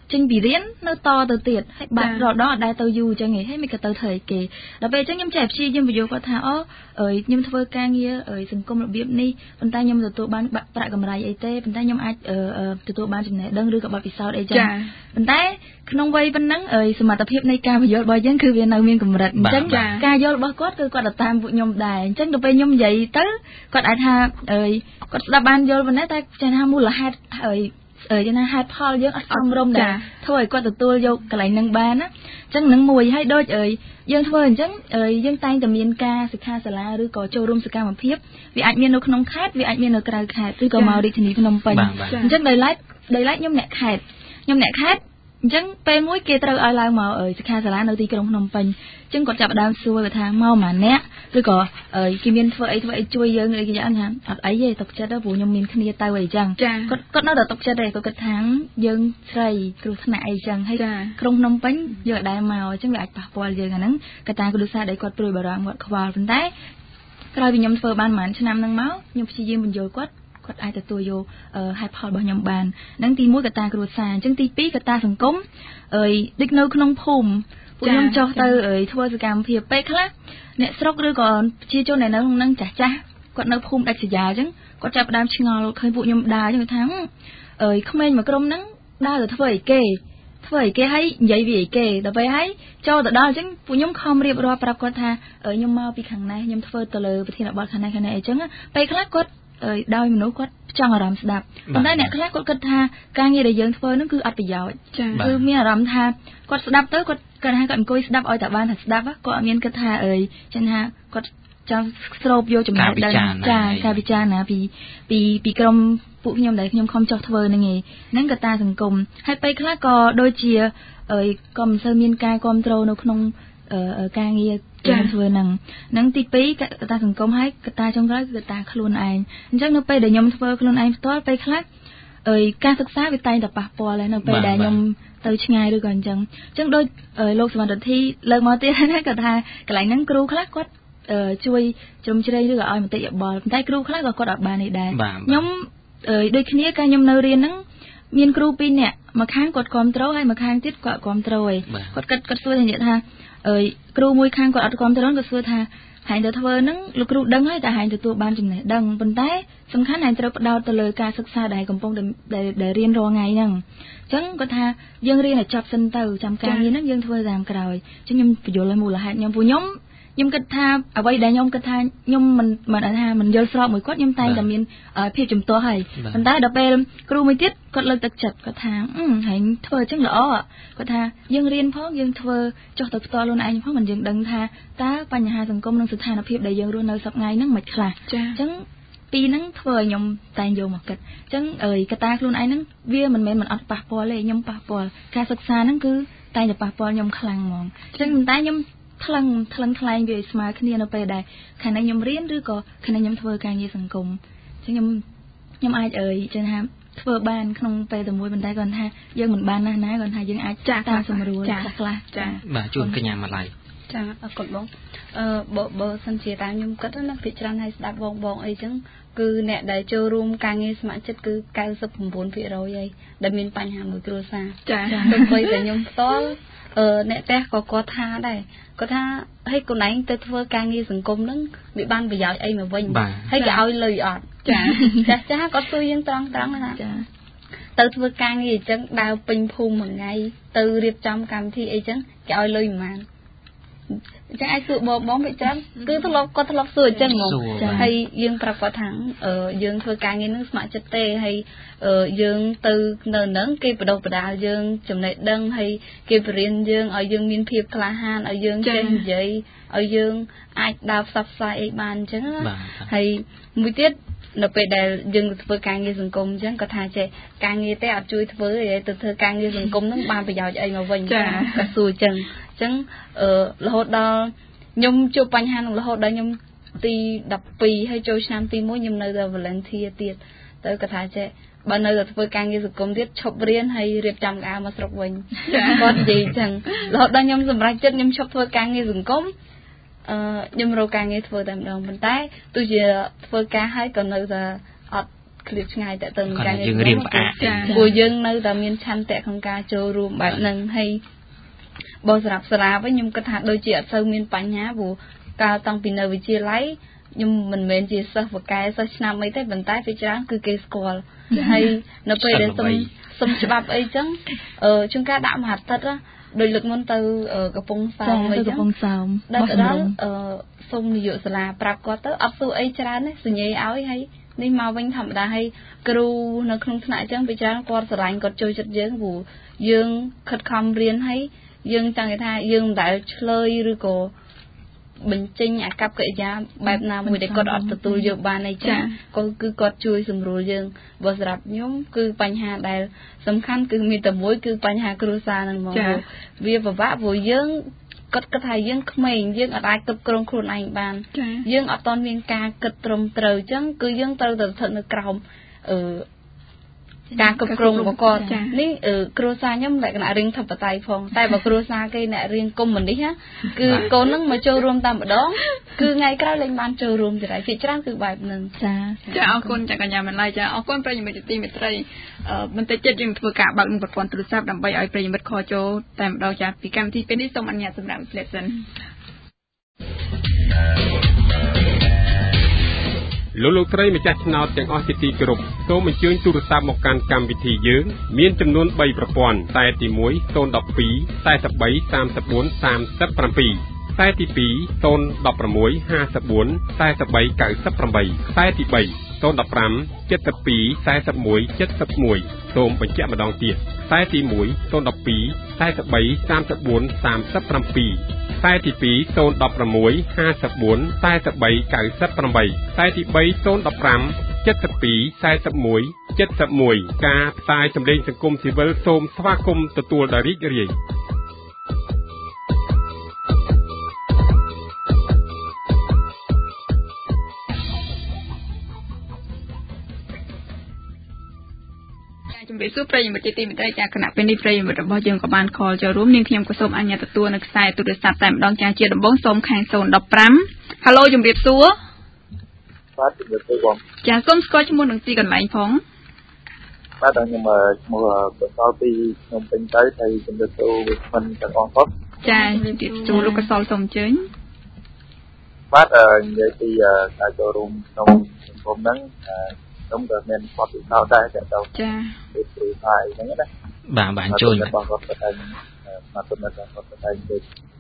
ចេញពីរៀននៅតទៅទៀតហើយបាត់រត់ដល់ដែរទៅយូរអញ្ចឹងហីហើយមិនក៏ទៅធ្វើអីគេដល់ពេលអញ្ចឹងខ្ញុំចេះព្យាយាមបញ្យល់គាត់ថាអូខ្ញុំធ្វើការងារសង្គមរបៀបនេះប៉ុន្តែខ្ញុំទទួលបានប្រាក់កម្រៃអីទេប៉ុន្តែខ្ញុំអាចទទួលបានចំណេះដឹងឬក៏បទពិសោធន៍អីចឹងប៉ុន្តែក្នុងវ័យប៉ុណ្ណឹងសមត្ថភាពនៃការបញ្យល់របស់យើងគឺវានៅមានកម្រិតអញ្ចឹងការយល់របស់គាត់គឺគាត់ទៅតាមពួកខ្ញុំដែរអញ្ចឹងដល់ពេលខ្ញុំនិយាយទៅគាត់អាចថាគាត់ស្ដាប់បានយល់ប៉ុណ្ណេះតែចេះថាមូលហេតុហើយយ៉ាងណាហេតុផលយើងអត់សមរម្យដែរធ្វើឲ្យគាត់ទទួលយកកន្លែងនឹងបានណាអញ្ចឹងនឹងមួយហើយដូចយើងធ្វើអញ្ចឹងយើងតែងតែមានការសិក្ខាសាលាឬក៏ចូលរួមសកម្មភាពវាអាចមាននៅក្នុងខេត្តវាអាចមាននៅក្រៅខេត្តឬក៏មករាជធានីភ្នំពេញអញ្ចឹងដោយឡែកដោយឡែកខ្ញុំអ្នកខេត្តខ្ញុំអ្នកខេត្តអញ្ចឹងពេលមួយគេត្រូវឲ្យឡើងមកសិក្ខាសាលានៅទីក្រុងភ្នំពេញអញ្ចឹងគាត់ចាប់ផ្ដើមសួរថាមកម៉ាអ្នកឬក៏គេមានធ្វើអីធ្វើអីជួយយើងអីគេយ៉ាងថាអត់អីទេទុកចិត្តទៅព្រោះខ្ញុំមានគ្នាទៅអីចឹងគាត់គាត់នៅតែទុកចិត្តទេគាត់គិតថាយើងស្រីគ្រោះថ្នាក់អីចឹងហើយក្រុងភ្នំពេញយើងអត់ដែរមកអញ្ចឹងវាអាចប៉ះពាល់យើងអាហ្នឹងកត្តាគ្រួសារដែលគាត់ព្រួយបារម្ភគាត់ខ្វល់ប៉ុន្តែក្រោយពីខ្ញុំធ្វើបានប្រហែលឆ្នាំហ្នឹងមកខ្ញុំព្យាយាមបញ្យល់គាត់គាត់អាចទទួលយកហេតុផលរបស់ខ្ញុំបានហ្នឹងទីមួយកត្តាគ្រួសារអញ្ចឹងទីពីរកត្តាសង្គមអើយដូចនៅក្នុងភូមិពួកខ្ញុំចុះទៅធ្វើសកម្មភាពពេលខ្លះអ្នកស្រុកឬក៏ប្រជាជនដែលនៅក្នុងហ្នឹងចាស់ចាស់គាត់នៅភូមិដាច់ស្រយាលអញ្ចឹងគាត់ចាប់ផ្ដើមឆ្ងល់ឃើញពួកខ្ញុំដើរអញ្ចឹងថាអើយក្មេងមួយក្រុមហ្នឹងដើរទៅធ្វើអីគេធ្វើអីគេហើយនិយាយវាអីគេដល់ពេលហើយចូលទៅដល់អញ្ចឹងពួកខ្ញុំខំរៀបរាប់ប្រាប់គាត់ថាខ្ញុំមកពីខាងនេះខ្ញុំធ្វើទៅលើប្រធានបទខាងនេះខាងនេះអីចឹងពេលខ្លះគាត់ដោយមនុស្សគាត់ចង់អារម្មណ៍ស្ដាប់ប៉ុន្តែអ្នកខ្លះគាត់គិតថាការងារដែលយើងធ្វើហ្នឹងគឺអត់ប្រយោជន៍គឺមានអារម្មណ៍ថាគាត់ស្ដាប់ទៅគាត់គាត់ថាគាត់អង្គុយស្ដាប់ឲ្យតែបានថាស្ដាប់គាត់អត់មានគិតថាអើយចឹងថាគាត់ចង់ស្រូបយកចំណេះដឹងចាការពិចារណាពីពីពីក្រុមពួកខ្ញុំដែលខ្ញុំខំចុះធ្វើហ្នឹងឯងហ្នឹងកត្តាសង្គមហើយពេលខ្លះក៏ដូចជាអើយក៏មិនសូវមានការគ្រប់គ្រងនៅក្នុងការងារខ្ញុំធ្វើហ្នឹងហ្នឹងទីពីរកត្តាសង្គមហើយកត្តាចុងក្រោយគឺកត្តាខ្លួនឯងអញ្ចឹងនៅពេលដែលខ្ញុំធ្វើខ្លួនឯងផ្ទាល់ពេលខ្លះអើយការសិក្សាវាតែងតែប៉ះពាល់ហើយនៅពេលដែលខ្ញុំទៅឆ្ងាយឬក៏អញ្ចឹងអញ្ចឹងដូចលោកសមត្ថរិទ្ធិលើកមកទៀតណាគាត់ថាកន្លែងហ្នឹងគ្រូខ្លះគាត់ជួយជ្រោមជ្រែងឬក៏ឲ្យមតិយោបល់ប៉ុន្តែគ្រូខ្លះក៏គាត់អត់បាននេះដែរខ្ញុំដូចគ្នាកាលខ្ញុំនៅរៀនហ្នឹងមានគ្រូពីរនាក់មួយខាងគាត់គ្រប់ត្រូលហើយមួយខាងទៀតគាត់គ្រប់ត្រូលឯងគាត់គាត់គាត់សួរថានិយាយថាអើយគ្រូមួយខាងគាត់អត់គ្រប់ត្រូលគាត់សួរថាហែងទៅធ្វើហ្នឹងលោកគ្រូដឹងហើយតែហែងទទួលបានចំណេះដឹងប៉ុន្តែសំខាន់ហែងត្រូវផ្ដោតទៅលើការសិក្សាដែលកំពុងដែលរៀនរាល់ថ្ងៃហ្នឹងអញ្ចឹងគាត់ថាយើងរៀនឲ្យចប់សិនទៅចាំការងារហ្នឹងយើងធ្វើតាមក្រោយអញ្ចឹងខ្ញុំបញ្យល់ឲ្យមូលហេតុខ្ញុំពួកខ្ញុំខ្ញុំគិតថាអ្វីដែលខ្ញុំគិតថាខ្ញុំមិនមិនថាមិនយល់ស្របមួយគាត់ខ្ញុំតែងតែមានភាពជំទាស់ហើយប៉ុន្តែដល់ពេលគ្រូមួយទៀតគាត់លើកទឹកចិត្តគាត់ថាហែងធ្វើអញ្ចឹងល្អគាត់ថាយើងរៀនផងយើងធ្វើចុះទៅផ្ទាល់ខ្លួនឯងផងមិនយើងដឹងថាតើបញ្ហាសង្គមនិងស្ថានភាពដែលយើងរស់នៅសប្តាហ៍ថ្ងៃហ្នឹងមិនខ្លះអញ្ចឹងពីហ្នឹងធ្វើឲ្យខ្ញុំតែងយកមកគិតអញ្ចឹងកត្តាខ្លួនឯងហ្នឹងវាមិនមែនមិនអត់ប៉ះពាល់ទេខ្ញុំប៉ះពាល់ការសិក្សាហ្នឹងគឺតែងតែប៉ះពាល់ខ្ញុំខ្លាំងហ្មងអញ្ចឹងតែខ្ញុំថ្លឹងថ្លឹងថ្លែងវាស្មើគ្នានៅពេលដែលខាងនេះខ្ញុំរៀនឬក៏ខាងនេះខ្ញុំធ្វើការងារសង្គមអញ្ចឹងខ្ញុំខ្ញុំអាចអើយចឹងថាធ្វើបានក្នុងពេលតែមួយប៉ុន្តែគាត់ថាយើងមិនបានណាស់ណាគាត់ថាយើងអាចចាក់តាមសម្រួលខ្លះខ្លះចាបាទជូនកញ្ញាមកឡៃចាអរគុណបងអឺបើបើសិនជាតាមខ្ញុំគិតណាពីច្រើនឲ្យស្ដាប់បងបងអីចឹងគឺអ្នកដែលចូលរួមការងារស្ម័គ្រចិត្តគឺ កៅសិបប្រាំបួនភាគរយ ហើយដែលមានបញ្ហាមួយគ្រួសារចាទោះបីតែខ្ញុំផ្ទាល់អឺអ្នកផ្ទះក៏គាត់ថាដែរគាត់ថាហើយកូនឯងទៅធ្វើការងារសង្គមហ្នឹងវាបានប្រយោជន៍អីមកវិញហើយគេឲ្យលុយអត់ចាចាស់ចាស់គាត់សួរយើងត្រង់ត្រង់ណាចាទៅធ្វើការងារអញ្ចឹងដើរពេញភូមិមួយថ្ងៃទៅរៀបចំកម្មវិធីអីចឹងគេឲ្យលុយប្រហែលអញ្ចឹងអាចសួរបងបងវាច្រើនគឺធ្លាប់គាត់ធ្លាប់សួរអញ្ចឹងហ្មងហើយយើងប្រាប់គាត់ថាអឺយើងធ្វើការងារហ្នឹងស្ម័គ្រចិត្តទេហើយអឺយើងទៅនៅហ្នឹងគេបដោះបដាលយើងចំណេះដឹងហើយគេបរៀនយើងឲ្យយើងមានភាពក្លាហានឲ្យយើងចេះនិយាយឲ្យយើងអាចដើរផ្សព្វផ្សាយអីបានអញ្ចឹងហើយមួយទៀតនៅពេលដែលយើងធ្វើការងារសង្គមអញ្ចឹងគាត់ថាចេះការងារទេអត់ជួយធ្វើទេទៅធ្វើការងារសង្គមហ្នឹងបានប្រយោជន៍អីមកវិញគាត់សួរអញ្ចឹងអញ្ចឹងអឺរហូតដល់ខ្ញុំជួបបញ្ហានឹងរហូតដល់ខ្ញុំទីដប់ពីរហើយចូលឆ្នាំទីមួយខ្ញុំនៅតែ volunteer ទៀតទៅគាត់ថាចេះបើនៅតែធ្វើការងារសង្គមទៀតឈប់រៀនហើយរៀបចំកៅមកស្រុកវិញគាត់និយាយអញ្ចឹងរហូតដល់ខ្ញុំសម្រេចចិត្តខ្ញុំឈប់ធ្វើការងារសង្គមអឺខ្ញុំរកការងារធ្វើតែម្ដងប៉ុន្តែទោះជាធ្វើការហើយក៏នៅតែអត់ឃ្លាតឆ្ងាយតែទៅនឹងការយើងរៀនផ្អាកព្រោះយើងនៅតែមានឆន្ទៈក្នុងការចូលរួមបែបហ្នឹងហើយបើសម្រាប់សាលាវិញខ្ញុំគិតថាដូចជាអត់សូវមានបញ្ហាព្រោះកាលតាំងពីនៅវិទ្យាល័យខ្ញុំមិនមែនជាសិស្សបកែសិស្សឆ្នាំអីទេប៉ុន្តែវាច្រើនគឺគេស្គាល់ហើយនៅពេលដែលសុំសុំច្បាប់អីចឹងអឺជួនកាលដាក់មហាទិត្យដូចលើកមុនទៅកំពង់សោមអីចឹងកំពង់សោមដល់ដល់អឺសុំនាយកសាលាប្រាប់គាត់ទៅអត់សួរអីច្រើនទេសញ្ញាឲ្យហើយនេះមកវិញធម្មតាហើយគ្រូនៅក្នុងថ្នាក់អញ្ចឹងវាច្រើនគាត់ស្រឡាញ់គាត់ចូលចិត្តយើងព្រោះយើងខិតខំរៀនហើយយើងចង់និយាយថាយើងមិនដែលឆ្លើយឬក៏បញ្ចេញអាកប្បកិរិយាបែបណាមួយដែលគាត់អត់ទទួលយកបានអីចឹងក៏គឺគាត់ជួយសម្រួលយើងបើសម្រាប់ខ្ញុំគឺបញ្ហាដែលសំខាន់គឺមានតែមួយគឺបញ្ហាគ្រួសារហ្នឹងហ្មងវាពិបាកព្រោះយើងគាត់គិតថាយើងក្មេងយើងអត់អាចគ្រប់គ្រងខ្លួនឯងបានយើងអត់ទាន់មានការគិតត្រឹមត្រូវចឹងគឺយើងត្រូវតែស្ថិតនៅក្រោមអឺការគ្រប់គ្រងរបស់គាត់នេះគ្រួសារខ្ញុំលក្ខណៈរៀងធិបតេយ្យផងតែបើគ្រួសារគេអ្នករៀងកុម្មុយនីសគឺកូននឹងមកចូលរួមតាមម្ដងគឺថ្ងៃក្រោយលែងបានចូលរួមចរិតជាច្រើនគឺបែបហ្នឹងចាចាអរគុណចាកញ្ញាមិនឡាយចាអរគុណប្រិយមិត្តទីមេត្រីបន្តិចទៀតយើងធ្វើការបើកប្រព័ន្ធទូរស័ព្ទដើម្បីឲ្យប្រិយមិត្តខលចូលតែម្ដងចាពីកម្មវិធីពេលនេះសូមអនុញ្ញាតសម្រាប់ស្លេតសិនលោកលោកស្រីម្ចាស់ឆ្នោតទាំងអស់ជាទីគោរពសូមអញ្ជើញទូរស័ព្ទមកកាន់កម្មវិធីយើងមានចំនួនបីប្រព័ន្ធតែទីមួយ ศูนย์ หนึ่ง สอง สี่ สาม สาม สาม สี่ สาม สาม แต่ទីពីរ ศูนย์ หนึ่ง หก ห้า ห้า สี่ สี่ แปด เก้า แต่ទីបី ศูนย์ หนึ่ง ห้า เจ็ด สอง สี่ เจ็ด เจ็ด សូមបញ្ជាក់ម្ដងទៀតតែទីមួយ ศูนย์ หนึ่ง สอง สี่ สาม สี่ สาม สี่ สาม สาม តែទីពីរ ศูนย์ หนึ่ง หก ห้า สี่ สี่ แปด เก้า แต่ទីបី ศูนย์ หนึ่ง ห้า เจ็ด สอง สี่ สี่ เจ็ด เจ็ด មួយ ការផ្សាយសម្លេងសង្គមស៊ីវិលសូមស្វាគមន៍ទទួលដោយរីករាយជំរាបសួរប្រិយមិត្តទីមេត្រីចាគណៈពេលនេះប្រិយមិត្តរបស់យើងក៏បានខលចូលរួមនាងខ្ញុំក៏សូមអនុញ្ញាតទទួលនៅខ្សែទូរស័ព្ទតែម្ដងចាជាដំបូងសូមខាង ศูนย์ หนึ่ง ห้า ហៅឡូជំរាបសួរបាទជំរាបសួរបងចាសូមស្គាល់ឈ្មោះនឹងទីកន្លែងផងបាទខ្ញុំឈ្មោះកសលពីខ្ញុំពេញទៅហើយជំរាបសួរវិស្មិនទាំងអស់ផងចាជំរាបសួរលោកកសលសូមអញ្ជើញបាទនិយាយពីការចូលរួមក្នុងសង្គមហ្នឹងខ្ញុំក៏មានបទពិសោធន៍ដែរតែទៅចាពីគ្រូហើយហ្នឹងណាបាទបាទជួយបងគាត់តែមកទៅមកគាត់តែជួយ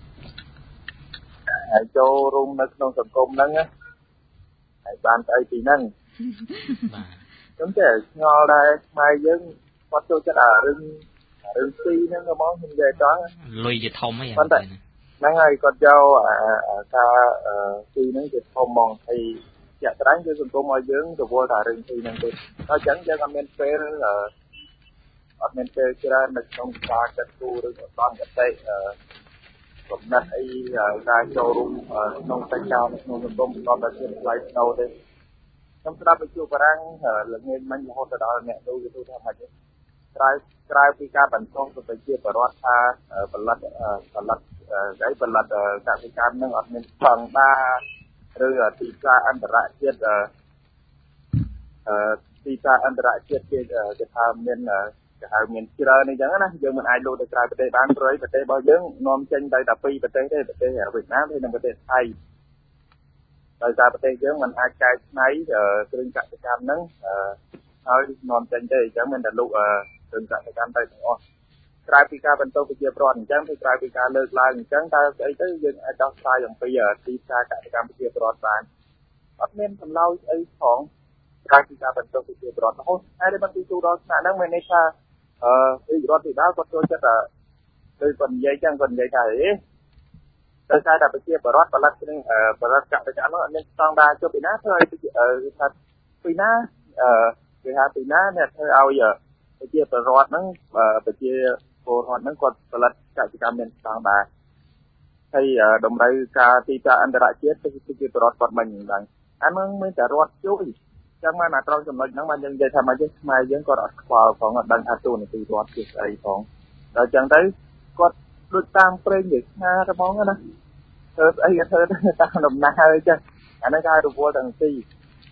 ហើយចូលរួមនៅក្នុងសង្គមហ្នឹងហើយបានស្អីពីហ្នឹងបាទខ្ញុំចេះឆ្ងល់ដែរខ្មែរយើងគាត់ចូលចិត្តអារឿងរឿងស៊ីហ្នឹងហ្មងខ្ញុំនិយាយតោះលុយជាធំហីហ្នឹងហើយគាត់យកការស៊ីហ្នឹងជាធំហ្មងហើយជាក់ស្ដែងគឺសង្គមឲ្យយើងរវល់តែរឿងទីហ្នឹងទេដល់អញ្ចឹងយើងអត់មានពេលអត់មានពេលច្រើននៅក្នុងការចាត់គូឬក៏សំកតិកំណត់អីការចូលរួមក្នុងកិច្ចការក្នុងសង្គមក៏តែជាផ្លៃស្នូទេខ្ញុំស្ដាប់វិទ្យុបារាំងល្ងាចមិញរហូតដល់អ្នកទូទៅថាម៉េចទេក្រៅក្រៅពីការបន្តទៅប្រជាពលរដ្ឋថាផលិតផលិតស្អីផលិតកសិកម្មនឹងអត់មានស្តង់ដារឬទីផ្សារអន្តរជាតិអឺទីផ្សារអន្តរជាតិគេគេថាមានគេហៅមានច្រើនអីចឹងណាយើងមិនអាចលក់ទៅក្រៅប្រទេសបានព្រោះប្រទេសរបស់យើងនាំចេញទៅតែពីរប្រទេសទេប្រទេសវៀតណាមហើយនិងប្រទេសថៃដោយសារប្រទេសយើងមិនអាចកែច្នៃគ្រឿងកសិកម្មហ្នឹងហើយនាំចេញទេអញ្ចឹងមិនតែលក់គ្រឿងកសិកម្មទៅទាំងអស់ក្រៅពីការបន្តប្រជាប្រដ្ឋអញ្ចឹងគឺក្រៅពីការលើកឡើងអញ្ចឹងតើស្អីទៅយើងអាចដោះស្រាយអំពីទីផ្សារកសិកម្មប្រជាប្រដ្ឋបានអត់មានសម្លោចអីផងក្រៅពីការបន្តប្រជាប្រដ្ឋរហូតហើយដល់ទីទូដល់ថ្នាក់ហ្នឹងមានន័យថាអឺរដ្ឋាភិបាលគាត់ចូលចិត្តថាដូចគាត់និយាយចឹងគាត់និយាយថាអេដោយសារតែប្រជាពលរដ្ឋផលិតគ្រឿងផលិតកសិកម្មនោះអត់មានស្តង់ដារចុះពីណាធ្វើឲ្យថាពីណាអឺគេថាពីណាអ្នកធ្វើឲ្យប្រជាពលរដ្ឋហ្នឹងប្រជាពលរដ្ឋហ្នឹងគាត់ផលិតកសិកម្មមានស្តង់ដារហើយតម្រូវការទីផ្សារអន្តរជាតិទៅប្រជាពលរដ្ឋគាត់មិនដឹងអាហ្នឹងមានតែរដ្ឋជួយចឹងមកណាត្រង់ចំណុចហ្នឹងបានយើងនិយាយថាមកយើងខ្មែរយើងគាត់អត់ខ្វល់ផងអត់ដឹងថាទូនាទីរដ្ឋជាស្អីផងដល់ចឹងទៅគាត់ដូចតាមប្រេងវាស្នាទៅហ្មងណាធ្វើស្អីក៏ធ្វើតាមដំណើរអញ្ចឹងអាហ្នឹងគេរវល់ទាំងទី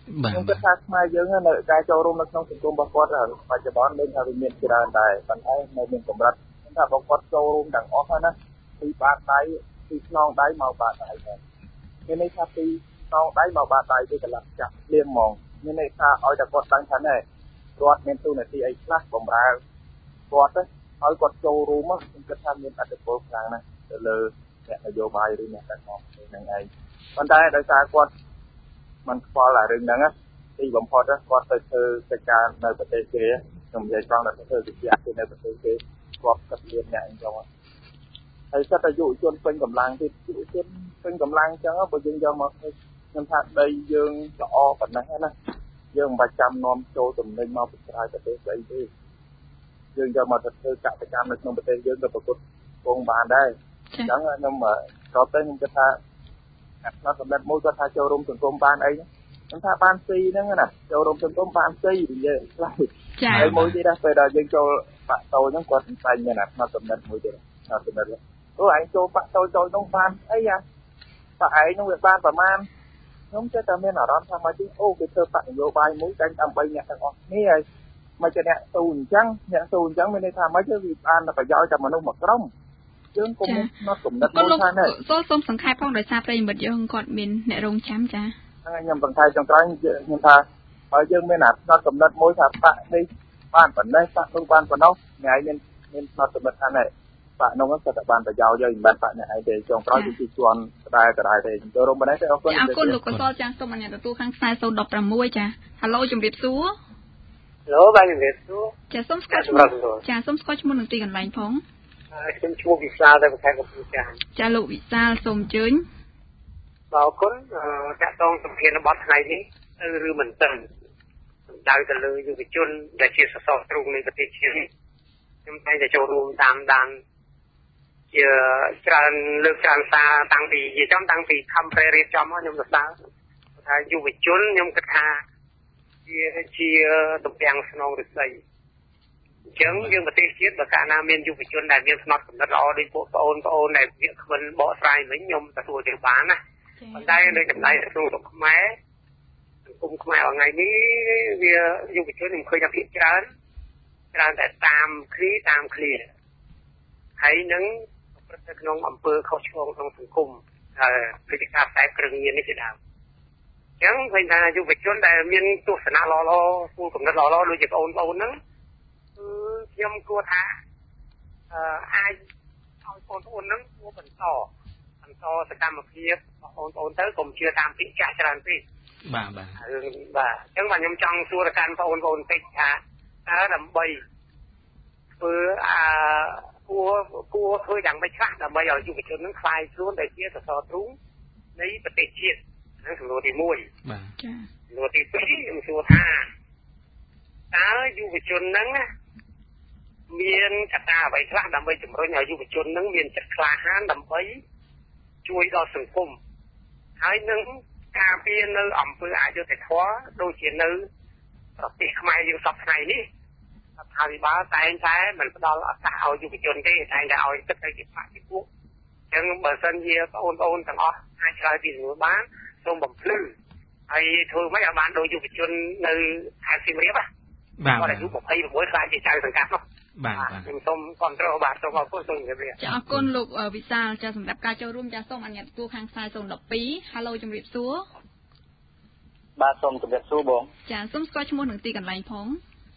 ខ្ញុំគិតថាខ្មែរយើងនៅការចូលរួមនៅក្នុងសង្គមរបស់គាត់បច្ចុប្បន្នមានថាវាមានច្រើនដែរប៉ុន្តែនៅមានកម្រិតថាបងគាត់ចូលរួមទាំងអស់ហើយណាពីបាតដៃពីខ្នងដៃមកបាតដៃហ្នឹងមានន័យថាពីខ្នងដៃមកបាតដៃវាកន្លះចាក់លៀមហ្មងមានន័យថាឲ្យតែគាត់ដឹងថាណែគាត់មានទូនាទីអីខ្លះបំរើគាត់ទៅឲ្យគាត់ចូលរួមខ្ញុំគិតថាមានអត្ថប្រយោជន៍ខ្លាំងណាស់ទៅលើអ្នកនយោបាយឬអ្នកដឹកនាំហ្នឹងឯងប៉ុន្តែដោយសារគាត់មិនខ្វល់អារឿងហ្នឹងទីបំផុតគាត់ទៅធ្វើកិច្ចការនៅប្រទេសគេខ្ញុំនិយាយត្រង់ថាធ្វើកិច្ចការនៅប្រទេសគេគាត់គិតលៀនអ្នកអញ្ចឹងហើយសិតតែយុវជនពេញកម្លាំងទៀតយុវជនពេញកម្លាំងអញ្ចឹងបើយើងយកមកខ្ញុំថាដីយើងល្អប៉ុណ្ណេះណាយើងមិនបាច់ចាំនាំចូលទំនិញមកពីក្រៅប្រទេសស្អីទេយើងយកមកទៅធ្វើកសិកម្មនៅក្នុងប្រទេសយើងក៏ប្រកួតគងបានដែរអញ្ចឹងខ្ញុំក៏ទៅខ្ញុំគិតថាអាផ្នែកសម្បត្តិមួយគាត់ថាចូលរួមសង្គមបានអីខ្ញុំថាបានស៊ីហ្នឹងណាចូលរួមសង្គមបានស៊ីនិយាយខ្លះចា៎ហើយមួយទៀតដែរពេលដែលយើងចូលបាក់តូចហ្នឹងគាត់តែមានអាផ្នែកសម្បត្តិមួយទៀតផ្នែកសម្បត្តិអូឯងចូលបាក់តូចចូលហ្នឹងបានអីអាបាក់ឯងហ្នឹងវាបានប្រមាណខ្ញុំចេះតែមានអារម្មណ៍ថាមកទីអូគេធ្វើបកនយោបាយមួយតែដើម្បីអ្នកទាំងអស់គ្នាហើយមកជាអ្នកស៊ូអញ្ចឹងអ្នកស៊ូអញ្ចឹងមានន័យថាមិនគឺវាបានប្រយោជន៍តែមនុស្សមួយក្រុមយើងគុំមកគំនិតមួយថានេះសូមសូមសង្ខេបផងដោយសារប្រិយមិត្តយើងគាត់មានអ្នករងចាំចាហ្នឹងខ្ញុំសង្ខេបចុងក្រោយខ្ញុំថាហើយយើងមានអាផ្នត់គំនិតមួយថាបកនេះបានប៉ុណ្ណេះបកនោះបានប៉ុណ្ណោះថ្ងៃមានមានផ្នត់គំនិតថានេះបាក់នោះក៏តែបានប្រយោជន៍យើងមិនបាក់អ្នកឯងទេចុងក្រោយគឺជជន់ដដែលដដែលទេចូលរួមប៉ុណ្ណេះទេអរគុណអរគុណលោកកសលចាស់សូមអញ្ញាតទទួលខាងខ្សែសូនដប់ប្រាំមួយចាហៅឡូជំរាបសួរហៅឡូបាទជំរាបសួរចាសូមស្គាល់ឈ្មោះចាសូមស្គាល់ឈ្មោះនឹងទីកន្លែងផងខ្ញុំឈ្មោះវិសាលតែខេត្តកំពង់ចាមចាលោកវិសាលសូមអញ្ជើញបាទអរគុណតាក់ទងសម្ភារបទថ្ងៃនេះទៅឬមិនទៅសំដៅទៅលើយុវជនដែលជាសសរទ្រូងនៃប្រទេសជាតិខ្ញុំតែតែចូលរួមតាមដានជាច្រើនលើកច្រើនសារតាំងពីជាចំតាំងពីខំប្រែរៀបចំមកខ្ញុំសរសើរថាយុវជនខ្ញុំគិតថាជាជាតំពាំងស្នងឫស្សីអញ្ចឹងយើងប្រទេសជាតិបើកាលណាមានយុវជនដែលមានផ្នត់គំនិតល្អដូចពួកប្អូនប្អូនដែលវាគ្មិនបកស្រាយវិញខ្ញុំទទួលទៅបានណាប៉ុន្តែនៅចំណៃក្នុងស្រុកខ្មែរសង្គមខ្មែរថ្ងៃនេះវាយុវជនខ្ញុំឃើញថាភាគច្រើនច្រើនតែតាមឃ្លីតាមឃ្លីហើយនឹងប្រព្រឹត្តទៅក្នុងអំពើខុសឆ្គងក្នុងសង្គមហើយព្រឹត្តិការណ៍តែគ្រឿងញៀននេះជាដើមអញ្ចឹងឃើញថាយុវជនដែលមានទស្សនៈល្អល្អគួរកំណត់ល្អល្អដូចជាបងប្អូនហ្នឹងគឺខ្ញុំគួរថាអឺអាចឲ្យបងប្អូនហ្នឹងគួរបន្តបន្តសកម្មភាពបងប្អូនទៅកុំជឿតាមពាក្យចាស់ច្រើនពេកបាទបាទបាទអញ្ចឹងបាទខ្ញុំចង់សួរទៅកាន់បងប្អូនតិចថាតើដើម្បីធ្វើអឺគួរគួរធ្វើយ៉ាងម៉េចខ្លះដើម្បីឲ្យយុវជននឹងខ្លាយខ្លួនទៅជាសសរទ្រូងនៃប្រទេសជាតិហ្នឹងសំណួរទីមួយបាទចា៎សំណួរទីពីរខ្ញុំសួរថាតើយុវជនហ្នឹងមានកត្តាអ្វីខ្លះដើម្បីជំរុញឲ្យយុវជនហ្នឹងមានចិត្តក្លាហានដើម្បីជួយដល់សង្គមហើយនឹងការពារនៅអំពើអយុត្តិធម៌ដូចជានៅប្រទេសខ្មែរយើងសពថ្ងៃនេះរដ្ឋាភិបាលតែងតែមិនផ្ដល់ឱកាសឲ្យយុវជនទេតែងតែឲ្យទឹកទៅជាបច្ចុប្បន្នអញ្ចឹងបើសិនជាបងប្អូនទាំងអស់អាចឆ្លើយពីសំណួរបានសូមបំភ្លឺហើយធ្វើម៉េចឲ្យបានដូចយុវជននៅខេត្តសៀមរាបបាទគាត់អាយុยี่สิบหกខ្លាចជាចៅសង្កាត់នោះបាទខ្ញុំសូមគ្រប់គ្រងបាទសូមអរគុណសូមជម្រាបលាចាអរគុណលោកវិសាលចាសម្រាប់ការចូលរួមចាសូមអនុញ្ញាតទទួលខាងខ្សែសូនដប់ពីរហៅឡូជំរាបសួរបាទសូមជម្រាបសួរបងចាសូមស្គាល់ឈ្មោះនឹងទីកន្លែងផង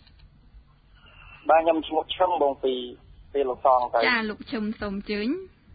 បាទខ្ញុំឈ្មោះឈឹមបងពីពីលោកសងទៅចាលោកឈឹមសូមអញ្ជើញ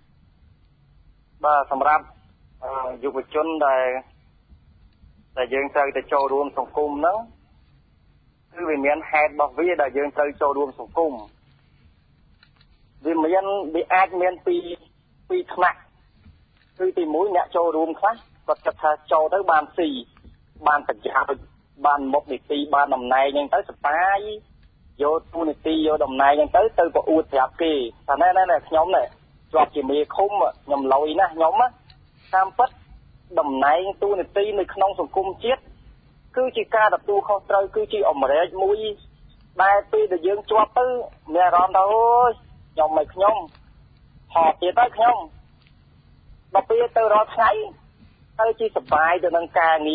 បាទសម្រាប់យុវជនដែលដែលយើងត្រូវទៅចូលរួមសង្គមហ្នឹងគឺវាមានហេតុរបស់វាដែលយើងត្រូវចូលរួមសង្គមវាមានវាអាចមានពីពីថ្នាក់គឺទីមួយអ្នកចូលរួមខ្លះគាត់គិតថាចូលទៅបានស៊ីបានប្រយោជន៍បានមុខនីតិបានតំណែងហ្នឹងទៅសប្បាយយកទូនីតិយកតំណែងហ្នឹងទៅទៅប្រអួតប្រាប់គេថាណែណែខ្ញុំនេះជាប់ជាមេឃុំខ្ញុំលយណាស់ខ្ញុំតាមពិតតំណែងទូនីតិនៅក្នុងសង្គមជាតិគឺជាការទទួលខុសត្រូវគឺជាអមរេចមួយដែលពេលដែលយើងជាប់ទៅមានអារម្មណ៍ថាអូយខ្ញុំមិនខ្ញុំហត់ទៀតទៅខ្ញុំដល់ពេលទៅរាល់ថ្ងៃទៅជាសប្បាយទៅនឹងការងារ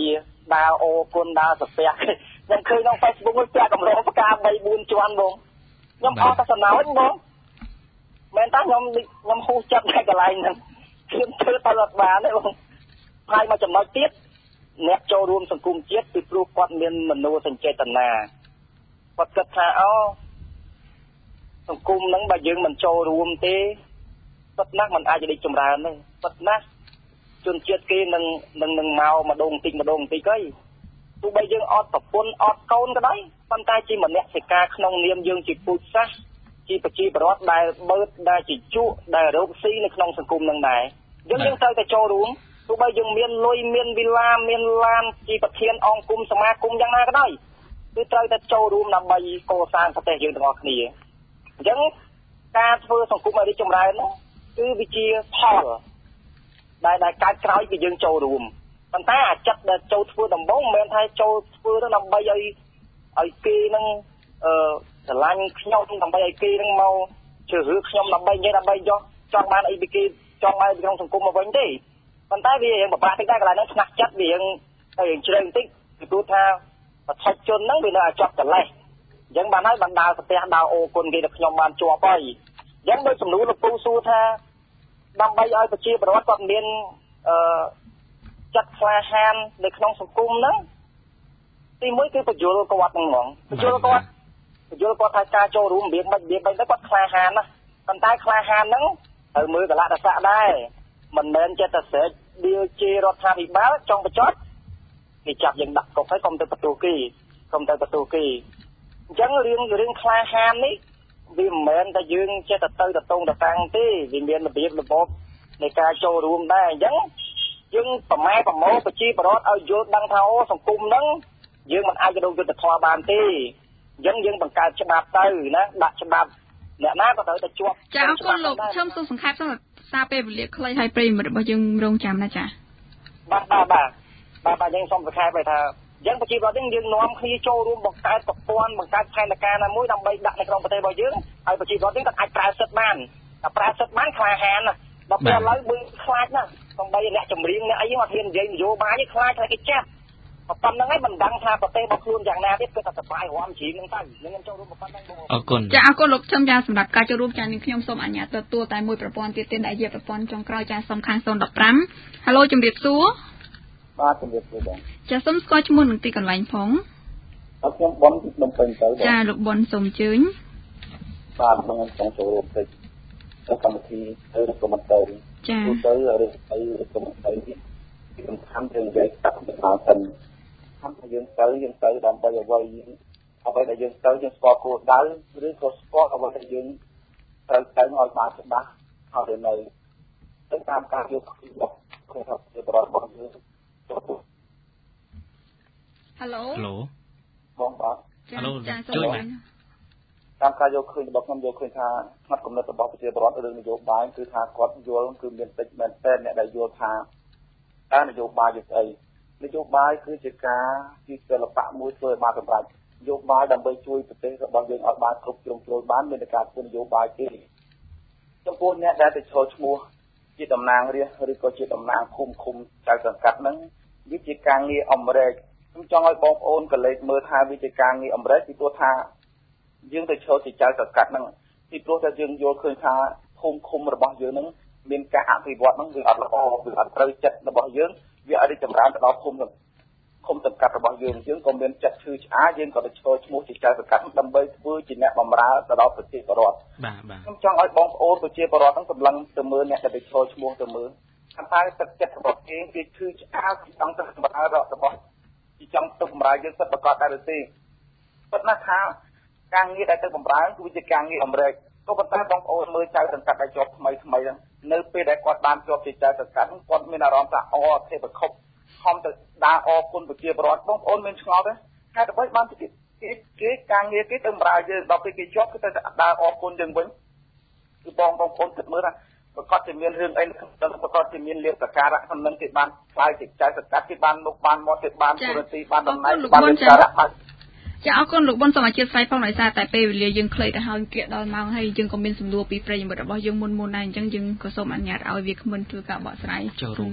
ដើរអូគុណដើរសាពះខ្ញុំឃើញក្នុង Facebook មួយពាក់កម្រងផ្កា 3 4 ជាន់បងខ្ញុំអត់តែសំណោចបងមែនតើខ្ញុំខ្ញុំហូរចិត្តនៅកន្លែងហ្នឹងខ្ញុំធ្វើទៅអត់បានទេបងហើយមកចំណុចទៀតអ្នកចូលរួមសង្គមជាតិពីព្រោះគាត់មានមនោសញ្ចេតនាគាត់គិតថាអូសង្គមហ្នឹងបើយើងមិនចូលរួមទេពិតណាស់มันអាចរីកចម្រើនទេពិតណាស់ជនជាតិគេនឹងនឹងនឹងមកម្ដងតិចម្ដងតិចអីទោះបីយើងអត់ប្រពន្ធអត់កូនក៏ដោយប៉ុន្តែជាមនសិការក្នុងនាមយើងជាពូជសាសន៍ជាប្រជាពលរដ្ឋដែលបើកដែលជាជក់ដែលរកស៊ីនៅក្នុងសង្គមនឹងដែរយើងយើងត្រូវតែចូលរួមទោះបីយើងមានលុយមានវិឡាមានឡានជាប្រធានអង្គគុំសមាគមយ៉ាងណាក៏ដោយគឺត្រូវតែចូលរួមដើម្បីកសាងប្រទេសយើងទាំងអស់គ្នាអញ្ចឹងការធ្វើសង្គមឲ្យរីកចម្រើនគឺវាជាផលដែលដែលកើតក្រោយពីយើងចូលរួមប៉ុន្តែអាចិត្តដែលចូលធ្វើដំបូងមិនមែនថាចូលធ្វើទៅដើម្បីឲ្យឲ្យគេនឹងអឺស្រឡាញ់ខ្ញុំដើម្បីឲ្យគេនឹងមកជឿរឿងខ្ញុំដើម្បីនិយាយដើម្បីយកចង់បានអីពីគេចង់បានក្នុងសង្គមមកវិញទេប៉ុន្តែវារៀងបបាក់តិចដែរកន្លែងហ្នឹងស្នះចិត្តវារៀងរៀងជ្រៅបន្តិចពីព្រោះថាប្រតិជនហ្នឹងវានៅតែជាប់កលេសអញ្ចឹងបានហើយបានដើរស្ទះដើរអូគុណគេទៅខ្ញុំបានជាប់ហើយអញ្ចឹងដោយសំណួរលោកពូសួរថាដើម្បីឲ្យប្រជាពលរដ្ឋគាត់មានអឺចិត្តក្លាហាននៅក្នុងសង្គមហ្នឹងទីមួយគឺបញ្យល់គាត់ហ្នឹងហ្មងបញ្យល់គាត់បញ្យល់គាត់ថាការចូលរួមរបៀបមិនរបៀបមិនទៅគាត់ក្លាហានណាប៉ុន្តែក្លាហានហ្នឹងត្រូវមើលកលៈទេសៈដែរមិនមែនចេះតែស្រែកដៀលជេររដ្ឋាភិបាលចង់បញ្ចុតគេចាប់យើងដាក់គុកហើយកុំទៅបន្ទោសគេកុំទៅបន្ទោសគេអញ្ចឹងរឿងរឿងក្លាហាននេះវាមិនមែនតែយើងចេះតែទៅតតងតតាំងទេវាមានរបៀបរបបនៃការចូលរួមដែរអញ្ចឹងយើងប្រម៉ែប្រមោប្រជាពលរដ្ឋឲ្យយល់ដឹងថាអូសង្គមហ្នឹងយើងមិនអាចរកយុត្តិធម៌បានទេអញ្ចឹងយើងបង្កើតច្បាប់ទៅណាដាក់ច្បាប់អ្នកណាក៏ត្រូវតែជាប់ចាអរគុណលោកឈឹមសួរសង្ខេបសម្រាប់សារពេលវេលាខ្លីឲ្យប្រិយមិត្តរបស់យើងរងចាំណាចាបាទបាទបាទបាទបាទយើងសូមសង្ខេបឲ្យថាយើងប្រជាពលរដ្ឋយើងនាំគ្នាចូលរួមបង្កើតប្រព័ន្ធបង្កើតផែនការណាមួយដើម្បីដាក់នៅក្នុងប្រទេសរបស់យើងឲ្យប្រជាពលរដ្ឋយើងគាត់អាចប្រើសិទ្ធិបានតែប្រើសិទ្ធិបានក្លាហានណាដល់ពេលឥឡូវបើខ្លាចណាសំបីអ្នកចម្រៀងអ្នកអីមកហ៊ាននិយាយនយោបាយខ្លាចថាគេចាប់ប៉ុណ្្នឹងហើយមិនដឹងថាប្រទេសរបស់ខ្លួនយ៉ាងណាទៀតគឺតែសប្បាយរំជ្រៀងហ្នឹងទៅខ្ញុំចូលរួមប៉ុណ្្នឹងបងអរគុណចាអរគុណលោកឈឹមចាសម្រាប់ការចូលរួមចានាងខ្ញុំសូមអនុញ្ញាតទទួលតែមួយប្រព័ន្ធទៀតទៀតដែលជាប្រព័ន្ធចុងក្រោយចាសំខាន់ศูนย์ mộtห้า Halo ជំរាបសួរបាទជំរាបសួរបងចាសូមស្គាល់ឈ្មោះនឹងទីកន្លែងផងអរខ្ញុំប៉ុនពីភ្នំពេញទៅចាលោកប៉ុនសូមអញ្ជើញបាទខ្ញុំចង់ចូលរួមទៅកម្មវិធីទៅរកមន្ត្រីចាទៅឬទៅរកមន្ត្រីនេះសំខាន់រឿងនិយាយតាក់ដល់សិនថាយើងទៅយើងទៅដើម្បីអ្វីអ្វីដែលយើងទៅយើងស្គាល់គោលដៅឬក៏ស្គាល់អ្វីដែលយើងត្រូវទៅឲ្យបានច្បាស់ហើយនៅទៅតាមការយករបស់ខ្លួនរបស់របស់យើង Halo Halo បងបាទ Halo ជួយតាមការយកឃើញរបស់ខ្ញុំយកឃើញថាផ្នែកគំនិតរបស់ប្រជាពលរដ្ឋរឿងនយោបាយគឺថាគាត់យល់គឺមានតិចមែនតើអ្នកដែលយល់ថាតើនយោបាយជាស្អីនយោបាយគឺជាការជាសិល្បៈមួយធ្វើឲ្យបានសម្រេចនយោបាយដើម្បីជួយប្រទេសរបស់យើងឲ្យបានគ្រប់ជ្រុងជ្រោយបានមានតែការធ្វើនយោបាយទេចំពោះអ្នកដែលទៅចូលឈ្មោះជាតំណាងរាស្ត្រឬក៏ជាតំណាងឃុំឃុំចៅសង្កាត់ហ្នឹងវាជាការងារអមរេចខ្ញុំចង់ឲ្យបងប្អូនកលេចមើលថាវាជាការងារអមរេចពីព្រោះថាយើងទៅចូលជាចៅសង្កាត់ហ្នឹងពីព្រោះថាយើងយល់ឃើញថាឃុំឃុំរបស់យើងហ្នឹងមានការអភិវឌ្ឍហ្នឹងវាអត់ល្អវាអត់ត្រូវចិត្តរបស់យើងវាអត់រីកចម្រើនទៅដល់ភូមិឃុំសង្កាត់របស់យើងយើងក៏មានចិត្តឈឺឆ្អាលយើងក៏ទៅចូលឈ្មោះជាចៅសង្កាត់ដើម្បីធ្វើជាអ្នកបម្រើទៅដល់ប្រជាពលរដ្ឋបាទបាទខ្ញុំចង់ឲ្យបងប្អូនប្រជាពលរដ្ឋហ្នឹងសម្លឹងទៅមើលអ្នកដែលទៅចូលឈ្មោះទៅមើលថាតើទឹកចិត្តរបស់គេវាឈឺឆ្អាលចង់ទៅបម្រើរបស់ជាចង់ទៅបម្រើយើងសិតប្រកបដែរឬទេប៉ុន្តែថាការងារដែលទៅបម្រើគឺជាការងារអមរេចក៏ប៉ុន្តែបងប្អូនមើលចៅសង្កាត់ដែលជាប់ថ្មីថ្មីហ្នឹងនៅពេលដែលគាត់បានជាប់ជាចៅសង្កាត់គាត់មានអារម្មណ៍ថាអទេប្រខុបខំទៅដើរអរគុណប្រជាពលរដ្ឋបងប្អូនមានឆ្ងល់ទេហេតុអ្វីបានគេគេការងារគេទៅបម្រើយើងដល់ពេលគេជាប់គឺទៅដើរអរគុណយើងវិញគឺបងបងប្អូនគិតមើលថាប្រកាសជាមានរឿងអីប្រកាសជាមានលៀបសការៈក្នុងនឹងគេបានខ្លាយជាចៅសង្កាត់គេបានមុខបានមាត់គេបានទូរទស្សន៍បានតំណែងបានលៀបសការៈបានចាអរគុណលោកបុនសូមអធិស្ឋានផងដោយសារតែពេលវេលាយើងខ្លីទៅហើយគៀកដល់ម៉ោងហើយយើងក៏មានសំណួរពីប្រិយមិត្តរបស់យើងមុនមុនដែរអញ្ចឹងយើងក៏សូមអនុញ្ញាតឲ្យវាគ្មិនធ្វើការបកស្រាយចូលរួមច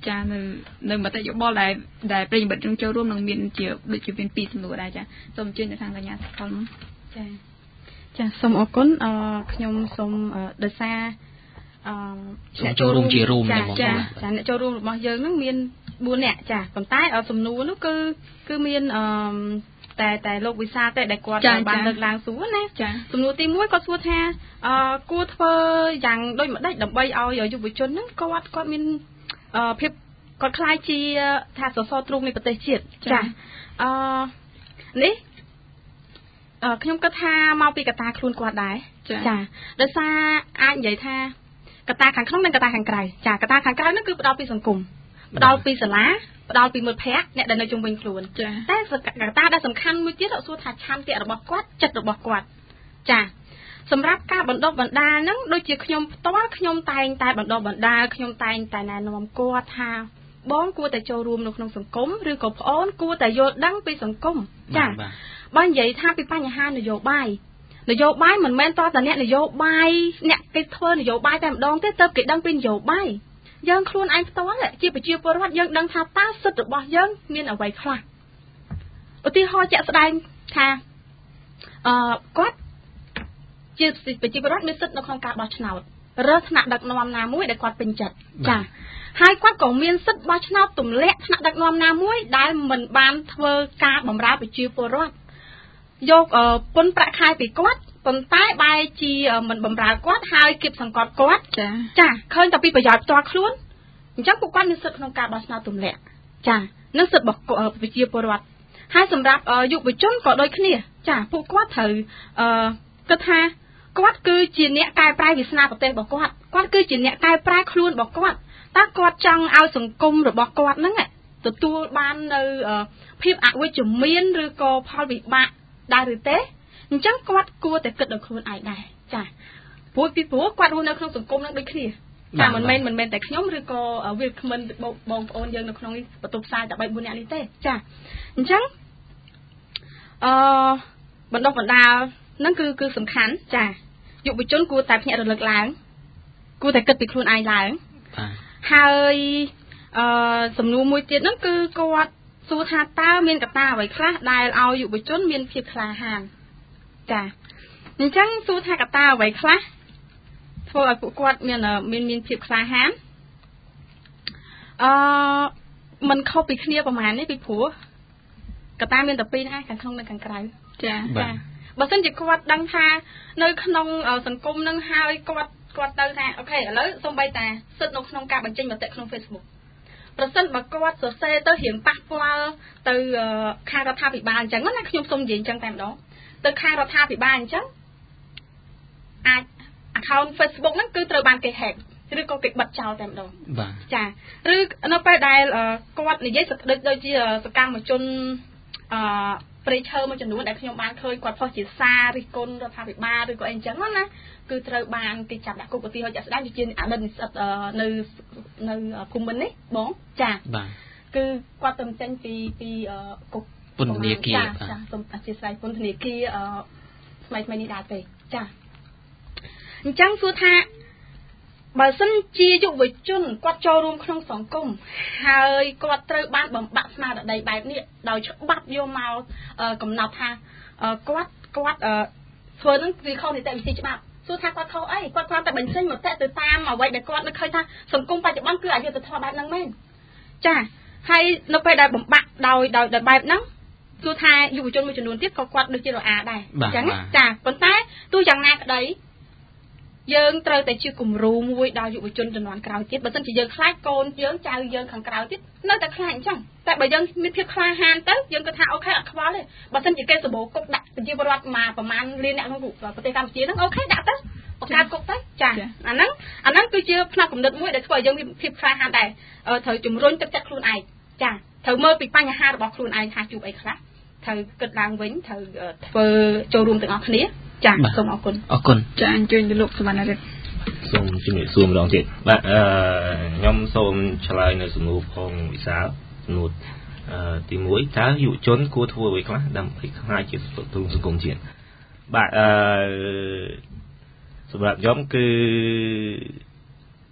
ចានៅនៅមតិយោបល់ដែលដែលប្រិយមិត្តនឹងចូលរួមនឹងមានជាដូចជាមានពីរសំណួរដែរចាសូមអញ្ជើញទៅខាងកញ្ញាស្គលចាចាសូមអរគុណអឺខ្ញុំសូមដោយសារអឺអ្នកចូលរួមជារួមចាចាអ្នកចូលរួមរបស់យើងនឹងមានបួននាក់ចាប៉ុន្តែសំណួរនោះគឺគឺមានអឺតែតែលោកវិសាទេដែលគាត់បានលើកឡើងសួរណាសំណួរទីមួយគាត់សួរថាអឺគួរធ្វើយ៉ាងដូចម្ដេចដើម្បីឲ្យយុវជនហ្នឹងគាត់គាត់មានអឺភាពគាត់ខ្លាយជាថាសសរទ្រូងនៃប្រទេសជាតិចាអឺនេះអឺខ្ញុំគិតថាមកពីកត្តាខ្លួនគាត់ដែរចាដោយសារអាចនិយាយថាកត្តាខាងក្នុងនិងកត្តាខាងក្រៅចាកត្តាខាងក្រៅហ្នឹងគឺផ្ដោតពីសង្គមផ្ដោតពីសាលាផ្ដោតពីមិត្តភ័ក្តិអ្នកដែលនៅជុំវិញខ្លួនតែកត្តាដែលសំខាន់មួយទៀតសួរថាឆន្ទៈរបស់គាត់ចិត្តរបស់គាត់ចាសម្រាប់ការបណ្ដុះបណ្ដាលហ្នឹងដូចជាខ្ញុំផ្ទាល់ខ្ញុំតែងតែបណ្ដុះបណ្ដាលខ្ញុំតែងតែណែនាំគាត់ថាបងគួរតែចូលរួមនៅក្នុងសង្គមឬក៏ប្អូនគួរតែយល់ដឹងពីសង្គមចាបើនិយាយថាពីបញ្ហានយោបាយនយោបាយមិនមែនតើតអ្នកនយោបាយអ្នកគេធ្វើនយោបាយតែម្ដងទេទើបគេដឹងពីនយោបាយយើងខ្លួនឯងផ្ទាល់ជាប្រជាពលរដ្ឋយើងដឹងថាតើសិទ្ធិរបស់យើងមានអ្វីខ្លះឧទាហរណ៍ជាក់ស្ដែងថាអឺគាត់ជាប្រជាពលរដ្ឋមានសិទ្ធិនៅក្នុងការបោះឆ្នោតរើសថ្នាក់ដឹកនាំណាមួយដែលគាត់ពេញចិត្តចាហើយគាត់ក៏មានសិទ្ធិបោះឆ្នោតទម្លាក់ថ្នាក់ដឹកនាំណាមួយដែលមិនបានធ្វើការបម្រើប្រជាពលរដ្ឋយកពន្ធប្រាក់ខែពីគាត់ប៉ុន្តែបែរជាមិនបម្រើគាត់ហើយគៀបសង្កត់គាត់ចាចាឃើញតែពីប្រយោជន៍ផ្ទាល់ខ្លួនអញ្ចឹងពួកគាត់មានសិទ្ធិក្នុងការបោះឆ្នោតទម្លាក់ចានឹងសិទ្ធិរបស់ប្រជាពលរដ្ឋហើយសម្រាប់យុវជនក៏ដូចគ្នាចាពួកគាត់ត្រូវអឺគិតថាគាត់គឺជាអ្នកកែប្រែវាសនាប្រទេសរបស់គាត់គាត់គឺជាអ្នកកែប្រែខ្លួនរបស់គាត់តើគាត់ចង់ឲ្យសង្គមរបស់គាត់ហ្នឹងទទួលបាននៅភាពអវិជ្ជមានឬក៏ផលវិបាកដែរឬទេអញ្ចឹងគាត់គួរតែគិតដល់ខ្លួនឯងដែរចាព្រោះពីព្រោះគាត់រស់នៅក្នុងសង្គមនឹងដូចគ្នាចាមិនមែនមិនមែនតែខ្ញុំឬក៏វាគ្មិនបងប្អូនយើងនៅក្នុងបន្ទប់ផ្សាយតែបីបួននាក់នេះទេចាអញ្ចឹងអឺបណ្ដុះបណ្ដាលហ្នឹងគឺគឺសំខាន់ចាយុវជនគួរតែភ្ញាក់រលឹកឡើងគួរតែគិតពីខ្លួនឯងឡើងហើយអឺសំណួរមួយទៀតហ្នឹងគឺគាត់សួរថាតើមានកត្តាអ្វីខ្លះដែលឲ្យយុវជនមានភាពក្លាហានចាអញ្ចឹងសួរថាកត្តាអ្វីខ្លះធ្វើឲ្យពួកគាត់មានមានមានភាពក្លាហានអឺมันខុសពីគ្នាប្រហែលនេះពីព្រោះកត្តាមានតែពីរហ្នឹងឯងខាងក្នុងនិងខាងក្រៅចាចាបើសិនជាគាត់ដឹងថានៅក្នុងសង្គមនឹងហើយគាត់គាត់ទៅថាអូខេឥឡូវសូម្បីតែសិទ្ធិនៅក្នុងការបញ្ចេញមតិក្នុង Facebook ប្រសិនបើគាត់សរសេរទៅរៀងប៉ះពាល់ទៅខាងរដ្ឋាភិបាលអញ្ចឹងណាខ្ញុំសូមនិយាយអញ្ចឹងតែម្ដងទៅខាងរដ្ឋាភិបាលអញ្ចឹងអាច account Facebook ហ្នឹងគឺត្រូវបានគេ hack ឬក៏គេបិទចោលតែម្ដងបាទចាឬនៅពេលដែលគាត់និយាយដូចជាសកម្មជនអឺព្រៃឈើមួយចំនួនដែលខ្ញុំបានឃើញគាត់ផុសជាសាររិះគន់រដ្ឋាភិបាលឬក៏អីអញ្ចឹងណាគឺត្រូវបានគេចាប់ដាក់គុកឧទាហរណ៍ជាក់ស្ដែងជាអតីតនិស្សិតនៅនៅភូមិន្ទនេះបងចាបាទគឺគាត់ទៅចេញពីពីគុកពន្ធនាគារចាសូមអធិស្ឋានពន្ធនាគារអឺថ្មីថ្មីនេះដែរទេចាអញ្ចឹងសួរថាបើសិនជាយុវជនគាត់ចូលរួមក្នុងសង្គមហើយគាត់ត្រូវបានបំបាក់ស្មារតីបែបនេះដោយច្បាប់យកមកកំណត់ថាគាត់គាត់ធ្វើនឹងវាខុសនីតិវិធីច្បាប់សួរថាគាត់ខុសអីគាត់គ្រាន់តែបញ្ចេញមតិទៅតាមអ្វីដែលគាត់នឹកឃើញថាសង្គមបច្ចុប្បន្នគឺអយុត្តិធម៌បែបហ្នឹងមែនចាហើយនៅពេលដែលបំបាក់ដោយដោយបែបហ្នឹងសួរថាយុវជនមួយចំនួនទៀតក៏គាត់ដូចជារអាដែរអញ្ចឹងចាប៉ុន្តែទោះយ៉ាងណាក្តីយើងត្រូវតែជាគំរូមួយដល់យុវជនជំនាន់ក្រោយទៀតបើមិនជាយើងខ្លាចកូនយើងចៅយើងខាងក្រៅទៀតនៅតែខ្លាចអញ្ចឹងតែបើយើងមានភាពក្លាហានទៅយើងគិតថាអូខេអត់ខ្វល់ទេបើមិនជាគេសម្បូរគុកដាក់ប្រជាពលរដ្ឋមកប្រហែលលានអ្នកក្នុងប្រទេសកម្ពុជាហ្នឹងអូខេដាក់ទៅបង្កើតគុកទៅចាអាហ្នឹងអាហ្នឹងគឺជាផ្នែកគំនិតមួយដែលធ្វើឲ្យយើងមានភាពក្លាហានដែរត្រូវជំរុញទឹកចិត្តខ្លួនឯងចាត្រូវមើលពីបញ្ហារបស់ខ្លួនឯងថាជួបអីខ្លះត្រូវគិតឡើងវិញត្រូវធ្វើចូលរួមទាំងអស់គ្នាចាសូមអរគុណអរគុណចាអញ្ជើញលោកសវណ្ណរិទ្ធសូមជំរាបសួរម្ដងទៀតបាទអឺខ្ញុំសូមឆ្លើយនៅសំណួរផងវិសាលសំណួរអឺទីមួយតើយុវជនគួរធ្វើអ្វីខ្លះដើម្បីខ្លាចជាទូសង្គមជាតិបាទអឺសម្រាប់ខ្ញុំគឺត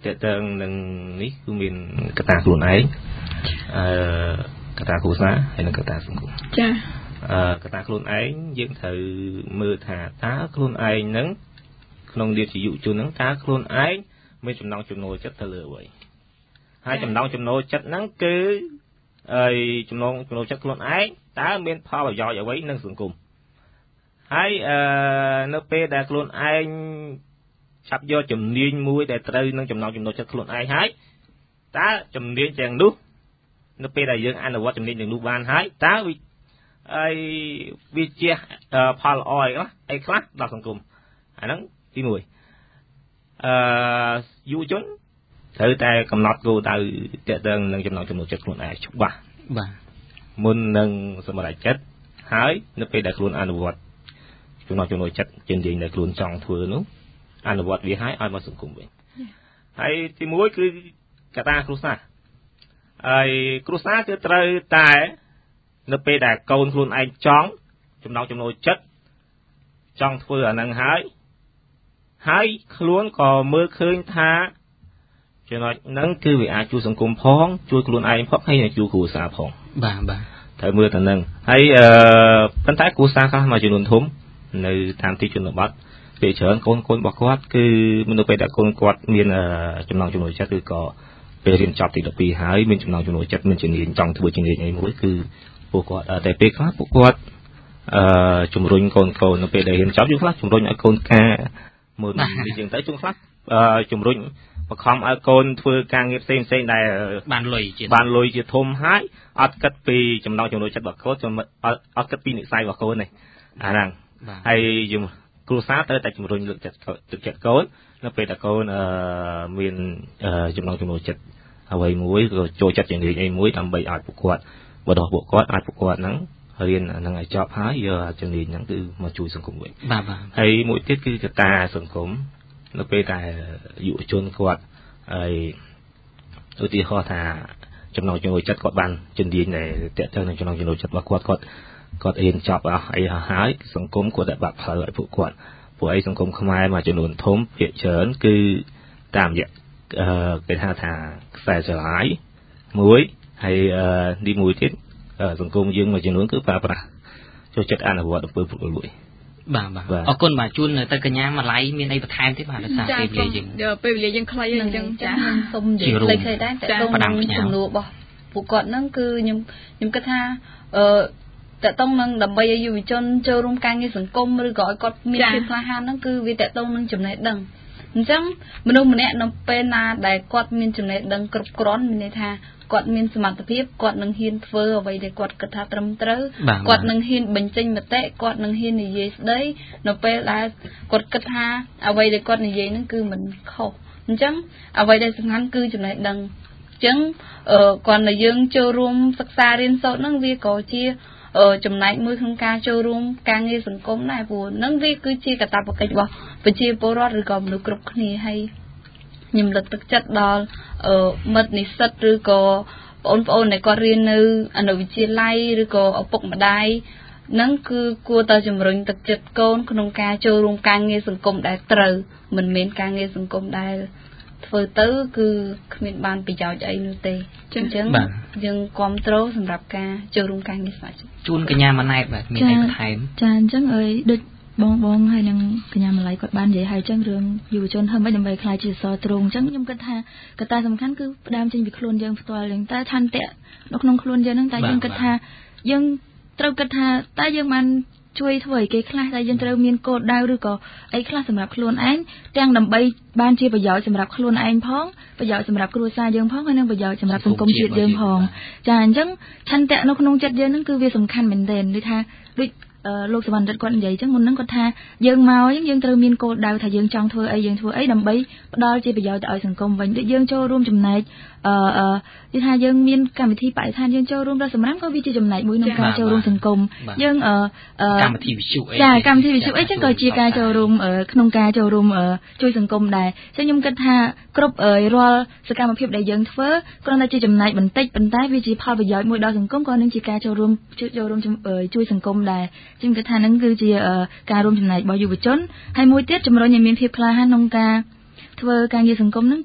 តើតើនឹងនេះគឺមានកត្តាខ្លួនឯងអឺកត្តាគ្រួសារហើយនិងកត្តាសង្គមចាអឺកត្តាខ្លួនឯងយើងត្រូវមើលថាតើខ្លួនឯងនឹងក្នុងនាមជាយុវជនហ្នឹងតើខ្លួនឯងមានចំណង់ចំណូលចិត្តទៅលើអ្វីហើយចំណង់ចំណូលចិត្តហ្នឹងគឺអីចំណង់ចំណូលចិត្តខ្លួនឯងតើមានផលប្រយោជន៍អ្វីនឹងសង្គមហើយអឺនៅពេលដែលខ្លួនឯងចាប់យកជំនាញមួយដែលត្រូវនឹងចំណង់ចំណូលចិត្តខ្លួនឯងហើយតើជំនាញទាំងនោះនៅពេលដែលយើងអនុវត្តជំនាញទាំងនោះបានហើយតើវាអីវាជាផលល្អអីខ្លះអីខ្លះដល់សង្គមអាហ្នឹងទីមួយអឺយុវជនត្រូវតែកំណត់គោលដៅទាក់ទងនឹងចំណង់ចំណូលចិត្តខ្លួនឯងច្បាស់បាទមុននឹងសម្រេចចិត្តហើយនៅពេលដែលខ្លួនអនុវត្តចំណង់ចំណូលចិត្តជានិយាយដែលខ្លួនចង់ធ្វើនោះអនុវត្តវាឲ្យឲ្យមកសង្គមវិញហើយទីមួយគឺកត្តាគ្រួសារហើយគ្រួសារគឺត្រូវតែនៅពេលដែលកូនខ្លួនឯងចង់ចំណង់ចំណូលចិត្តចង់ធ្វើអាហ្នឹងហើយហើយខ្លួនក៏មើលឃើញថាចំណុចហ្នឹងគឺវាអាចជួយសង្គមផងជួយខ្លួនឯងផងហើយជួយគ្រួសារផងបាទបាទត្រូវមើលទៅហ្នឹងហើយអឺប៉ុន្តែគ្រួសារខ្លះមួយចំនួនធំនៅតាមទីជនបទពេលច្រើនកូនកូនរបស់គាត់គឺនៅពេលដែលកូនគាត់មានចំណង់ចំណូលចិត្តឬក៏ពេលរៀនចប់ទីដប់ពីរហើយមានចំណង់ចំណូលចិត្តមានជំនាញចង់ធ្វើជំនាញអីមួយគឺពួកគាត់តែពេលខ្លះពួកគាត់អឺជំរុញកូនកូននៅពេលដែលរៀនចប់យូរខ្លះជំរុញឲ្យកូនការមើលនេះជាងទៅជួនខ្លះអឺជំរុញបង្ខំឲ្យកូនធ្វើការងារផ្សេងផ្សេងដែលបានលុយជាបានលុយជាធំហើយអត់គិតពីចំណង់ចំណូលចិត្តរបស់កូនអត់គិតពីនិស្ស័យរបស់កូនទេអាហ្នឹងហើយយើងគ្រួសារត្រូវតែជំរុញលើកចិត្តទឹកចិត្តកូននៅពេលដែលកូនអឺមានចំណង់ចំណូលចិត្តអ្វីមួយក៏ចូលចិត្តជំនាញអីមួយដើម្បីឲ្យពួកគាត់បដោះពួកគាត់អាចពួកគាត់ហ្នឹងរៀនហ្នឹងឲ្យចប់ហើយយកជំនាញហ្នឹងគឺមកជួយសង្គមវិញបាទបាទហើយមួយទៀតគឺកត្តាសង្គមនៅពេលដែលយុវជនគាត់ហើយឧទាហរណ៍ថាចំណង់ចំណូលចិត្តគាត់បានជំនាញដែលតេតទៅនឹងចំណង់ចំណូលចិត្តរបស់គាត់គាត់គាត់រៀនចប់អស់អីហើយសង្គមគាត់តែបាក់ផ្លូវឲ្យពួកគាត់ពួកអីសង្គមខ្មែរមួយចំនួនធំភាគច្រើនគឺតាមរយៈគេថាថាខ្សែស្រឡាយមួយហើយទីមួយទៀតសង្គមយើងមួយចំនួនគឺប្រើប្រាស់ចូលចិត្តអនុវត្តអំពើពុករលួយបាទបាទអរគុណបាទជូនទៅកញ្ញាមួយឡៃមានអីបន្ថែមទេបាទដោយសារពេលវេលាយើងពេលវេលាយើងខ្លីអញ្ចឹងចាខ្ញុំសូមនិយាយខ្លីៗដែរតែតោងនឹងសំណួររបស់ពួកគាត់ហ្នឹងគឺខ្ញុំខ្ញុំគិតថាអឺតើតោងនឹងដើម្បីឲ្យយុវជនចូលរួមការងារសង្គមឬក៏ឲ្យគាត់មានភាពក្លាហានហ្នឹងគឺវាតើតោងនឹងចំណេះដឹងអញ្ចឹងមនុស្សម្នាក់នៅពេលណាដែលគាត់មានចំណេះដឹងគ្រប់គ្រាន់មានន័យថាគាត់មានសមត្ថភាពគាត់នឹងហ៊ានធ្វើអ្វីដែលគាត់គិតថាត្រឹមត្រូវគាត់នឹងហ៊ានបញ្ចេញមតិគាត់នឹងហ៊ាននិយាយស្ដីនៅពេលដែលគាត់គិតថាអ្វីដែលគាត់និយាយហ្នឹងគឺមិនខុសអញ្ចឹងអ្វីដែលសំខាន់គឺចំណេះដឹងអញ្ចឹងគាត់ដែលយើងចូលរួមសិក្សារៀនសូត្រហ្នឹងវាក៏ជាចំណែកមួយក្នុងការចូលរួមការងារសង្គមដែរព្រោះហ្នឹងវាគឺជាកាតព្វកិច្ចរបស់ប្រជាពលរដ្ឋឬក៏មនុស្សគ្រប់គ្នាហើយខ្ញុំលើកទឹកចិត្តដល់មិត្តនិស្សិតឬក៏បងប្អូនដែលគាត់រៀននៅអនុវិទ្យាល័យឬក៏ឪពុកម្ដាយហ្នឹងគឺគួរតែជំរុញទឹកចិត្តកូនក្នុងការចូលរួមការងារសង្គមដែលត្រូវមិនមែនការងារសង្គមដែលធ្វើទៅគឺគ្មានបានប្រយោជន៍អីនោះទេអញ្ចឹងយើងគ្រប់គ្រងសម្រាប់ការចូលរួមការងារស្ម័គ្រចិត្តជូនកញ្ញាម៉ាណែតបាទមានអីបន្ថែមចាអញ្ចឹងអើយដូចបងបងហើយនឹងកញ្ញាម៉ាឡៃគាត់បាននិយាយហើយអញ្ចឹងរឿងយុវជនធ្វើម៉េចដើម្បីខ្លាយជាសរទ្រូងអញ្ចឹងខ្ញុំគិតថាកត្តាសំខាន់គឺផ្ដើមចេញពីខ្លួនយើងផ្ទាល់យើងតើឆន្ទៈនៅក្នុងខ្លួនយើងហ្នឹងតែយើងគិតថាយើងត្រូវគិតថាតើយើងបានជួយធ្វើឲ្យគេខ្លះតែយើងត្រូវមានគោលដៅឬក៏អីខ្លះសម្រាប់ខ្លួនឯងទាំងដើម្បីបានជាប្រយោជន៍សម្រាប់ខ្លួនឯងផងប្រយោជន៍សម្រាប់គ្រួសារយើងផងហើយនិងប្រយោជន៍សម្រាប់សង្គមជាតិយើងផងចាអញ្ចឹងឆន្ទៈនៅក្នុងចិត្តយើងហ្នឹងគឺវាសំខាន់មែនទែនដូចថាដូចលោកសវណ្ណរិទ្ធគាត់និយាយអញ្ចឹងមុនហ្នឹងគាត់ថាយើងមកអញ្ចឹងយើងត្រូវមានគោលដៅថាយើងចង់ធ្វើអីយើងធ្វើអីដើម្បីផ្ដល់ជាប្រយោជន៍ទៅឲ្យសង្គមវិញដូចយើងចូលរួមចំណែកអឺអឺនិយាយថាយើងមានកម្មវិធីបរិស្ថានយើងចូលរួមរកសម្រាប់ក៏វាជាចំណែកមួយក្នុងការចូលរួមសង្គមយើងអឺកម្មវិធីវិទ្យុអីចាកម្មវិធីវិទ្យុអីចឹងក៏ជាការចូលរួមក្នុងការចូលរួមជួយសង្គមដែរអញ្ចឹងខ្ញុំគិតថាគ្រប់រាល់សកម្មភាពដែលយើងធ្វើគ្រាន់តែជាចំណែកបន្តិចប៉ុន្តែវាជាផលប្រយោជន៍មួយដល់សង្គមក៏នឹងជាការចូលរួមចូលរួមជួយសង្គមដែរខ្ញុំគិតថាហ្នឹងគឺជាការរួមចំណែករបស់យុវជនហើយមួយទៀតជំរុញឲ្យមានភាពក្លាហានក្នុងការធ្វើការងារសង្គមហ្នឹងគឺ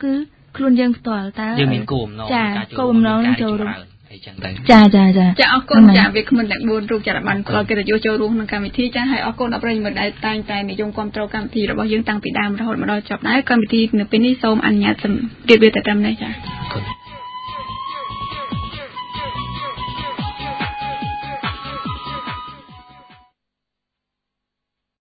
ខ្លួនយើងផ្ទាល់តើយើងមានគោលបំណងការចូលគោលបំណងនឹងចូលរួមអីចឹងទៅចាចាចាចាអរគុណចាវាគ្មិនទាំងបួនរូបចាបានផ្ដល់កិត្តិយសចូលរួមក្នុងកម្មវិធីចាហើយអរគុណដល់ប្រិយមិត្តដែលតែងតែនិយមគ្រប់គ្រងកម្មវិធីរបស់យើងតាំងពីដើមរហូតមកដល់ចប់ដែរកម្មវិធីនៅពេលនេះសូមអនុញ្ញាតជម្រាបលាតែត្រឹមនេះចា